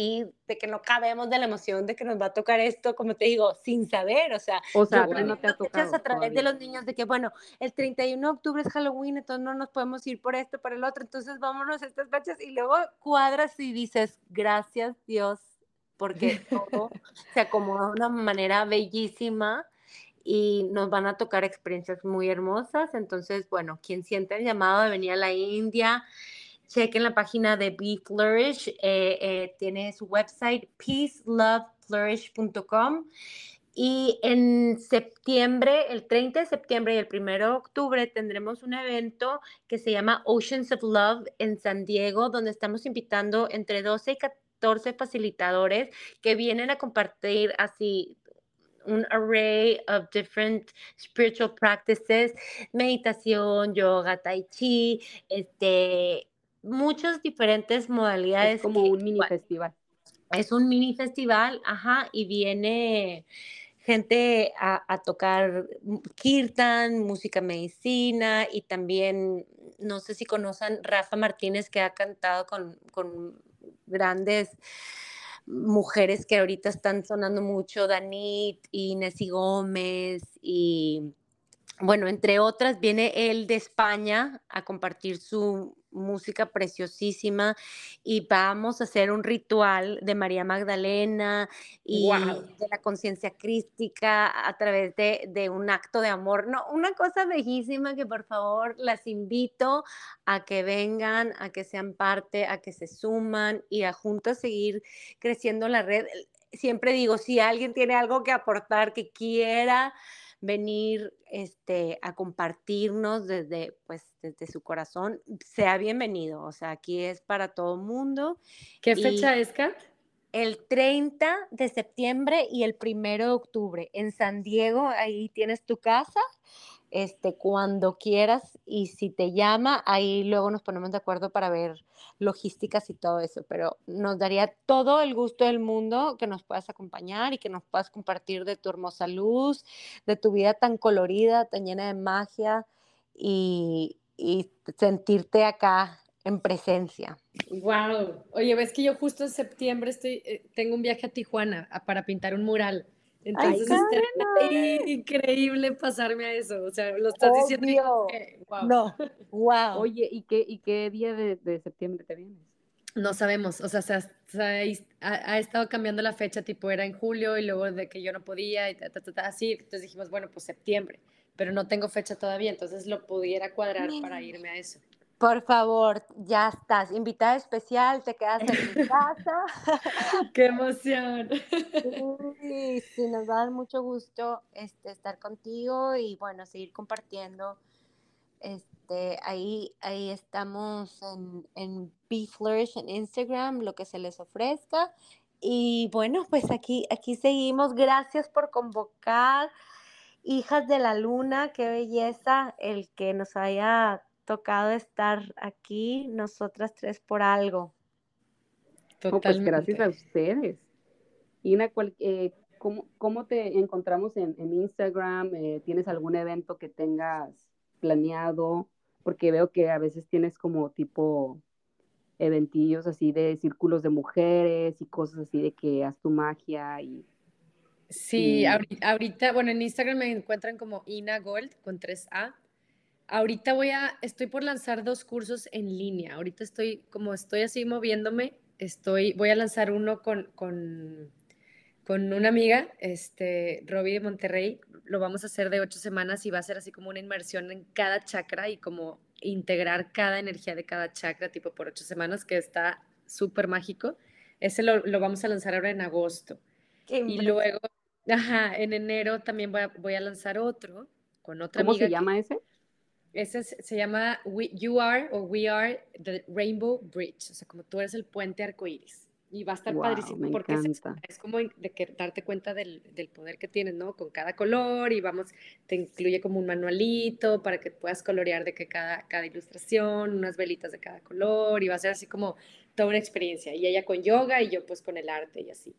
de que no cabemos de la emoción de que nos va a tocar esto, como te digo, sin saber, o sea, O sea, yo a ti no planeando te ha fechas tocado a través de todavía. los niños de que, bueno, el treinta y uno de octubre es Halloween, entonces no nos podemos ir por esto, por el otro, entonces vámonos a estas fechas y luego cuadras y dices, gracias Dios, porque todo se acomoda de una manera bellísima y nos van a tocar experiencias muy hermosas. Entonces, bueno, quien siente el llamado de venir a la India, chequen la página de Be Flourish, eh, eh, tiene su website peace love flourish punto com. Y en septiembre, el treinta de septiembre y el primero de octubre, tendremos un evento que se llama Oceans of Love en San Diego, donde estamos invitando entre doce y catorce facilitadores que vienen a compartir así un array of different spiritual practices, meditación, yoga, tai chi, este, muchas diferentes Es modalidades como que un mini igual, festival. es un mini festival, ajá, y viene gente a, a tocar kirtan, música medicina y también, no sé si conocen Rafa Martínez, que ha cantado con, con grandes mujeres que ahorita están sonando mucho, Danit y Nessie Gómez y bueno, entre otras, viene él de España a compartir su música preciosísima y vamos a hacer un ritual de María Magdalena y ¡Wow! de la conciencia crística a través de, de un acto de amor. No, una cosa bellísima que por favor las invito a que vengan, a que sean parte, a que se suman y a juntas seguir creciendo la red. Siempre digo, si alguien tiene algo que aportar, que quiera venir este, a compartirnos desde, pues, desde su corazón, sea bienvenido. O sea, aquí es para todo mundo. ¿Qué Y fecha es, Kat? el treinta de septiembre y el primero de octubre en San Diego, ahí tienes tu casa, este, cuando quieras y si te llama, ahí luego nos ponemos de acuerdo para ver logísticas y todo eso, pero nos daría todo el gusto del mundo que nos puedas acompañar y que nos puedas compartir de tu hermosa luz, de tu vida tan colorida, tan llena de magia y, y sentirte acá en presencia. Wow. Oye, ves que yo justo en septiembre estoy, eh, tengo un viaje a Tijuana a- para pintar un mural. ¡Ay, Entonces está Karen! increíble pasarme a eso. O sea, lo estás diciendo y como Obvio. que, wow. No, wow. Oye, ¿y qué, y qué día de, de septiembre te vienes? No sabemos, o sea, se ha, se ha is- ha- ha estado cambiando la fecha, tipo era en julio y luego de que yo no podía y ta, ta, ta, ta, así, entonces dijimos, bueno, pues septiembre, pero no tengo fecha todavía, entonces lo pudiera cuadrar para irme a eso. Por favor, ya estás. Invitada especial, te quedas en mi casa. ¡Qué emoción! Sí, sí, nos va a dar mucho gusto este, estar contigo y bueno, seguir compartiendo. Este, ahí, ahí estamos en, en Be Flourish en Instagram, lo que se les ofrezca. Y bueno, pues aquí, aquí seguimos. Gracias por convocar. Hijas de la Luna, qué belleza el que nos haya tocado estar aquí, nosotras tres por algo. No, pues gracias Totalmente. a ustedes. Ina, cual- eh, ¿cómo, cómo te encontramos en, en Instagram? Eh, ¿tienes algún evento que tengas planeado? Porque veo que a veces tienes como tipo eventillos así de círculos de mujeres y cosas así de que haz tu magia y, Sí, y ahori- ahorita, bueno, en Instagram me encuentran como Ina Gold con tres A. Ahorita voy a, estoy por lanzar dos cursos en línea. Ahorita estoy, como estoy así moviéndome, estoy, voy a lanzar uno con, con, con una amiga, este, Robbie de Monterrey. Lo vamos a hacer de ocho semanas y va a ser así como una inmersión en cada chakra y como integrar cada energía de cada chakra, tipo por ocho semanas, que está súper mágico. Ese lo, lo vamos a lanzar ahora en agosto. Qué Y impresión. luego, ajá, en enero también voy a, voy a lanzar otro con otra ¿cómo se amiga que llama ese? ese es- se llama We- You Are o We Are the Rainbow Bridge, o sea, como tú eres el puente arcoíris. Y va a estar Wow, me padrísimo porque es, eso, encanta. es como de que darte cuenta del, del poder que tienes, ¿no? Con cada color y vamos, te incluye como un manualito para que puedas colorear de que cada, cada ilustración, unas velitas de cada color y va a ser así como toda una experiencia. Y ella con yoga y yo pues con el arte y así.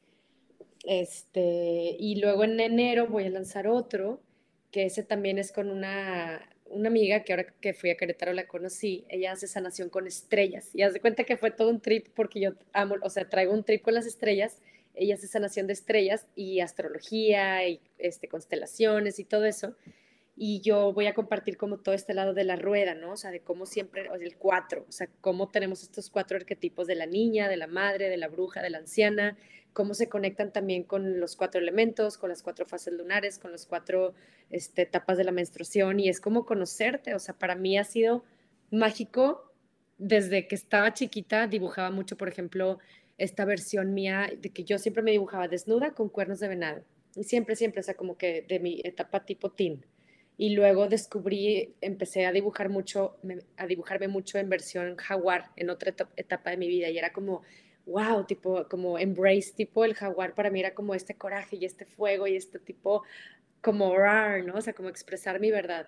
Este, y luego en enero voy a lanzar otro, que ese también es con una, una amiga que ahora que fui a Querétaro la conocí, ella hace sanación con estrellas. Y haz de cuenta que fue todo un trip porque yo amo, o sea, traigo un trip con las estrellas. Ella hace sanación de estrellas y astrología y este, constelaciones y todo eso. Y yo voy a compartir como todo este lado de la rueda, ¿no? O sea, de cómo siempre, o sea, el cuatro, o sea, cómo tenemos estos cuatro arquetipos de la niña, de la madre, de la bruja, de la anciana, cómo se conectan también con los cuatro elementos, con las cuatro fases lunares, con las cuatro este, etapas de la menstruación, y es como conocerte, o sea, para mí ha sido mágico. Desde que estaba chiquita dibujaba mucho, por ejemplo, esta versión mía de que yo siempre me dibujaba desnuda con cuernos de venado, y siempre, siempre, o sea, como que de mi etapa tipo teen. Y luego descubrí, empecé a dibujar mucho, a dibujarme mucho en versión jaguar en otra etapa de mi vida, y era como, wow, tipo, como embrace, tipo el jaguar para mí era como este coraje y este fuego y este tipo, como rar, ¿no? O sea, como expresar mi verdad.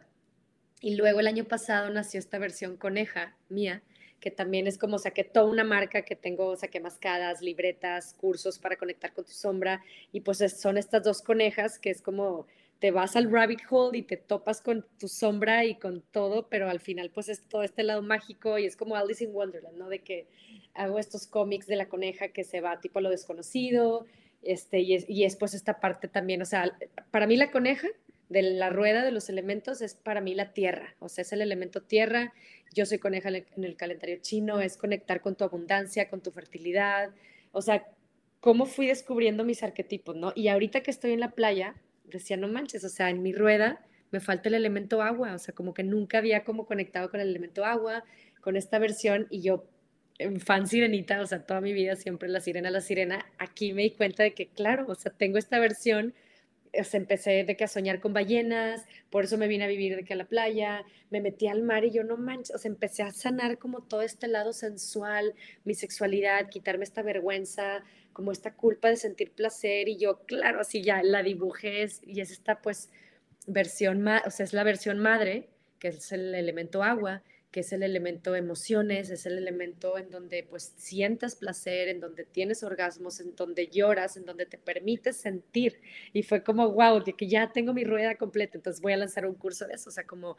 Y luego el año pasado nació esta versión coneja mía, que también es como saqué toda una marca que tengo, saqué mascadas, libretas, cursos para conectar con tu sombra, y pues son estas dos conejas que es como te vas al rabbit hole y te topas con tu sombra y con todo, pero al final pues es todo este lado mágico y es como Alice in Wonderland, ¿no? De que hago estos cómics de la coneja que se va tipo a lo desconocido, este, y es, y es pues esta parte también, o sea, para mí la coneja de la rueda de los elementos es para mí la tierra, o sea, es el elemento tierra. Yo soy coneja en el calendario chino, es conectar con tu abundancia, con tu fertilidad, o sea, cómo fui descubriendo mis arquetipos, ¿no? Y ahorita que estoy en la playa, decía, no manches, o sea, en mi rueda me falta el elemento agua, o sea, como que nunca había como conectado con el elemento agua, con esta versión, y yo, en fan sirenita, o sea, toda mi vida siempre la sirena, la sirena, aquí me di cuenta de que, claro, o sea, tengo esta versión. O sea, empecé de que a soñar con ballenas, por eso me vine a vivir de que a la playa, me metí al mar y yo no manches, o sea, empecé a sanar como todo este lado sensual, mi sexualidad, quitarme esta vergüenza, como esta culpa de sentir placer, y yo, claro, así ya la dibujé y es esta pues versión, ma o sea, es la versión madre, que es el elemento agua, que es el elemento emociones, es el elemento en donde pues sientas placer, en donde tienes orgasmos, en donde lloras, en donde te permites sentir. Y fue como, wow, de que ya tengo mi rueda completa, entonces voy a lanzar un curso de eso, o sea, como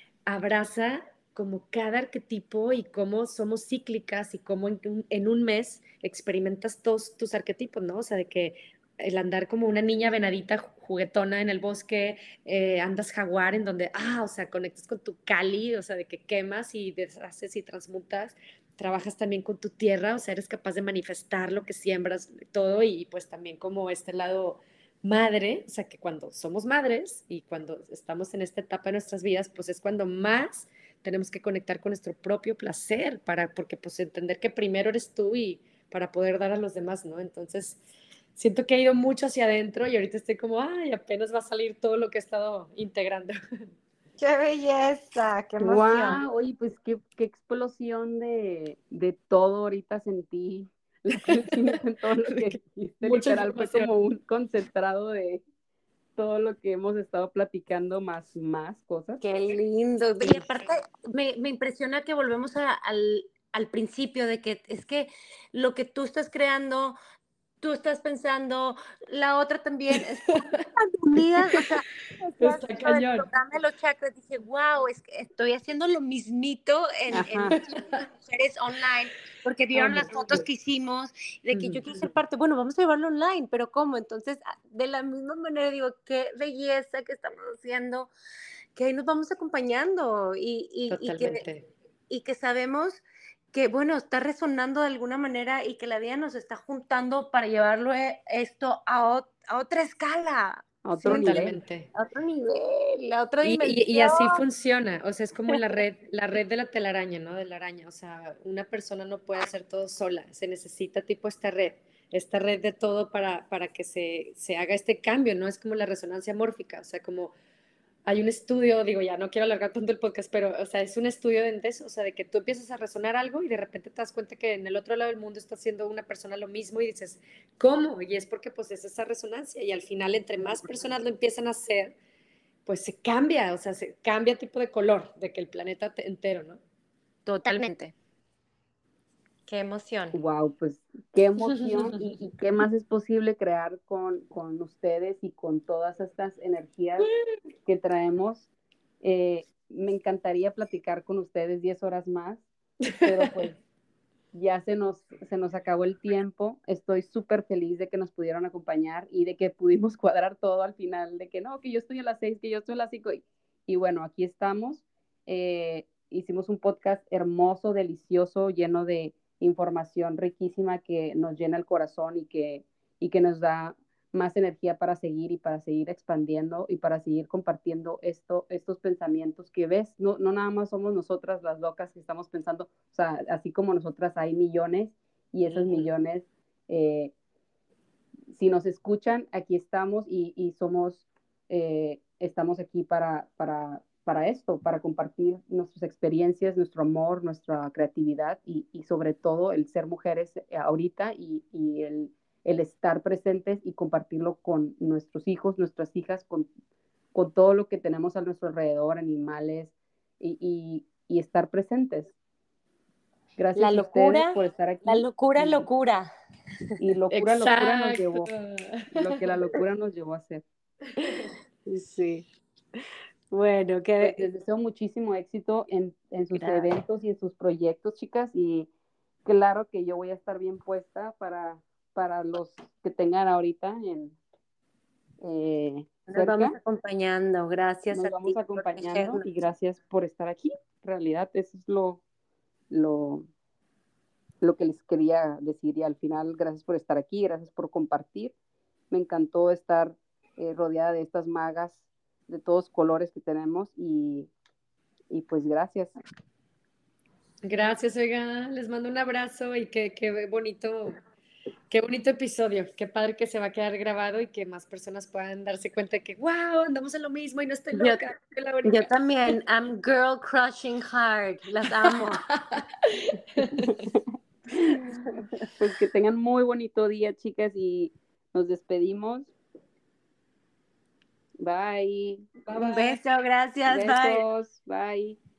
abraza como cada arquetipo y cómo somos cíclicas y cómo en un, en un mes experimentas todos tus arquetipos, ¿no? O sea, de que el andar como una niña venadita juguetona en el bosque, eh, andas jaguar en donde, ah, o sea, conectas con tu Kali, o sea, de que quemas y deshaces y transmutas, trabajas también con tu tierra, o sea, eres capaz de manifestar lo que siembras, todo, y pues también como este lado madre, o sea, que cuando somos madres y cuando estamos en esta etapa de nuestras vidas, pues es cuando más tenemos que conectar con nuestro propio placer, para, porque pues entender que primero eres tú y para poder dar a los demás, ¿no? Entonces, siento que he ido mucho hacia adentro y ahorita estoy como, ay, apenas va a salir todo lo que he estado integrando. ¡Qué belleza! ¡Qué emoción! Wow, oye, pues qué, qué explosión de, de todo ahorita sentí el crecimiento en todo lo que dijiste, Mucha literal, fue información. como un concentrado de todo lo que hemos estado platicando, más, más cosas. Qué lindo. Sí. Y aparte, me, me impresiona que volvemos a- al, al principio de que es que lo que tú estás creando, tú estás pensando, la otra también, es tan unidas, o sea, decías Está lo del cañón. programa de los chakras, dije, wow, es que estoy haciendo lo mismito en, en Ajá. mujeres online, porque vieron Amo. las fotos que hicimos, de que yo Ujú. quiero ser parte, bueno, vamos a llevarlo online, pero ¿cómo? Entonces, ah, de la misma manera digo, qué belleza que estamos haciendo, que ahí nos vamos acompañando y, y, y que, Totalmente. y que sabemos que, bueno, está resonando de alguna manera y que la vida nos está juntando para llevarlo eh, esto a, ot- a otra escala, A otro ¿sí? nivel. Totalmente. A otro nivel, a otra Y, y- y dimensión. así funciona, o sea, es como la red, la red de la telaraña, ¿no? De la araña, o sea, una persona no puede hacer todo sola, se necesita tipo esta red, esta red de todo para, para que se, se haga este cambio, ¿no? Es como la resonancia mórfica, o sea, como hay un estudio, digo, ya no quiero alargar tanto el podcast, pero, o sea, es un estudio de eso, o sea, de que tú empiezas a resonar algo y de repente te das cuenta que en el otro lado del mundo está haciendo una persona lo mismo y dices, ¿cómo? Y es porque pues es esa resonancia y al final entre más personas lo empiezan a hacer, pues se cambia, o sea, se cambia tipo de color de que el planeta entero, ¿no? Totalmente. Qué emoción. Wow, pues qué emoción y, y qué más es posible crear con, con ustedes y con todas estas energías que traemos. Eh, me encantaría platicar con ustedes diez horas más, pero pues ya se nos, se nos acabó el tiempo. Estoy súper feliz de que nos pudieron acompañar y de que pudimos cuadrar todo al final, de que no, que yo estoy a las seis, que yo estoy a las cinco. Y, y bueno, aquí estamos. Eh, hicimos un podcast hermoso, delicioso, lleno de información riquísima que nos llena el corazón y que, y que nos da más energía para seguir y para seguir expandiendo y para seguir compartiendo esto, estos pensamientos que ves, no, no nada más somos nosotras las locas que estamos pensando, o sea, así como nosotras hay millones y esos millones, eh, si nos escuchan, aquí estamos y, y somos, eh, estamos aquí para, para, para esto, para compartir nuestras experiencias, nuestro amor, nuestra creatividad y, y sobre todo el ser mujeres ahorita y, y el el estar presentes y compartirlo con nuestros hijos, nuestras hijas, con, con todo lo que tenemos a nuestro alrededor, animales, y, y, y estar presentes. Gracias La a locura, ustedes por estar aquí. la locura, y, locura. Y locura, Exacto. locura nos llevó. Lo que la locura nos llevó a hacer. Sí. Bueno, que... Pues les deseo muchísimo éxito en, en sus Gracias. eventos y en sus proyectos, chicas, y claro que yo voy a estar bien puesta para, para los que tengan ahorita en eh, Nos cerca. vamos acompañando, gracias Nos a vamos ti por acompañando protegernos. y gracias por estar aquí. En realidad, eso es lo, lo, lo que les quería decir. Y al final, gracias por estar aquí, gracias por compartir. Me encantó estar eh, rodeada de estas magas de todos colores que tenemos y, y pues gracias. Gracias, oiga, les mando un abrazo y qué, qué bonito, qué bonito episodio, qué padre que se va a quedar grabado y que más personas puedan darse cuenta de que, wow, andamos en lo mismo y no estoy Yo, loca. soy la única. yo también, I'm girl crushing hard, las amo. Pues que tengan muy bonito día, chicas, y nos despedimos. Bye. Bye, Un bye. beso, gracias, bye. Besos. Bye.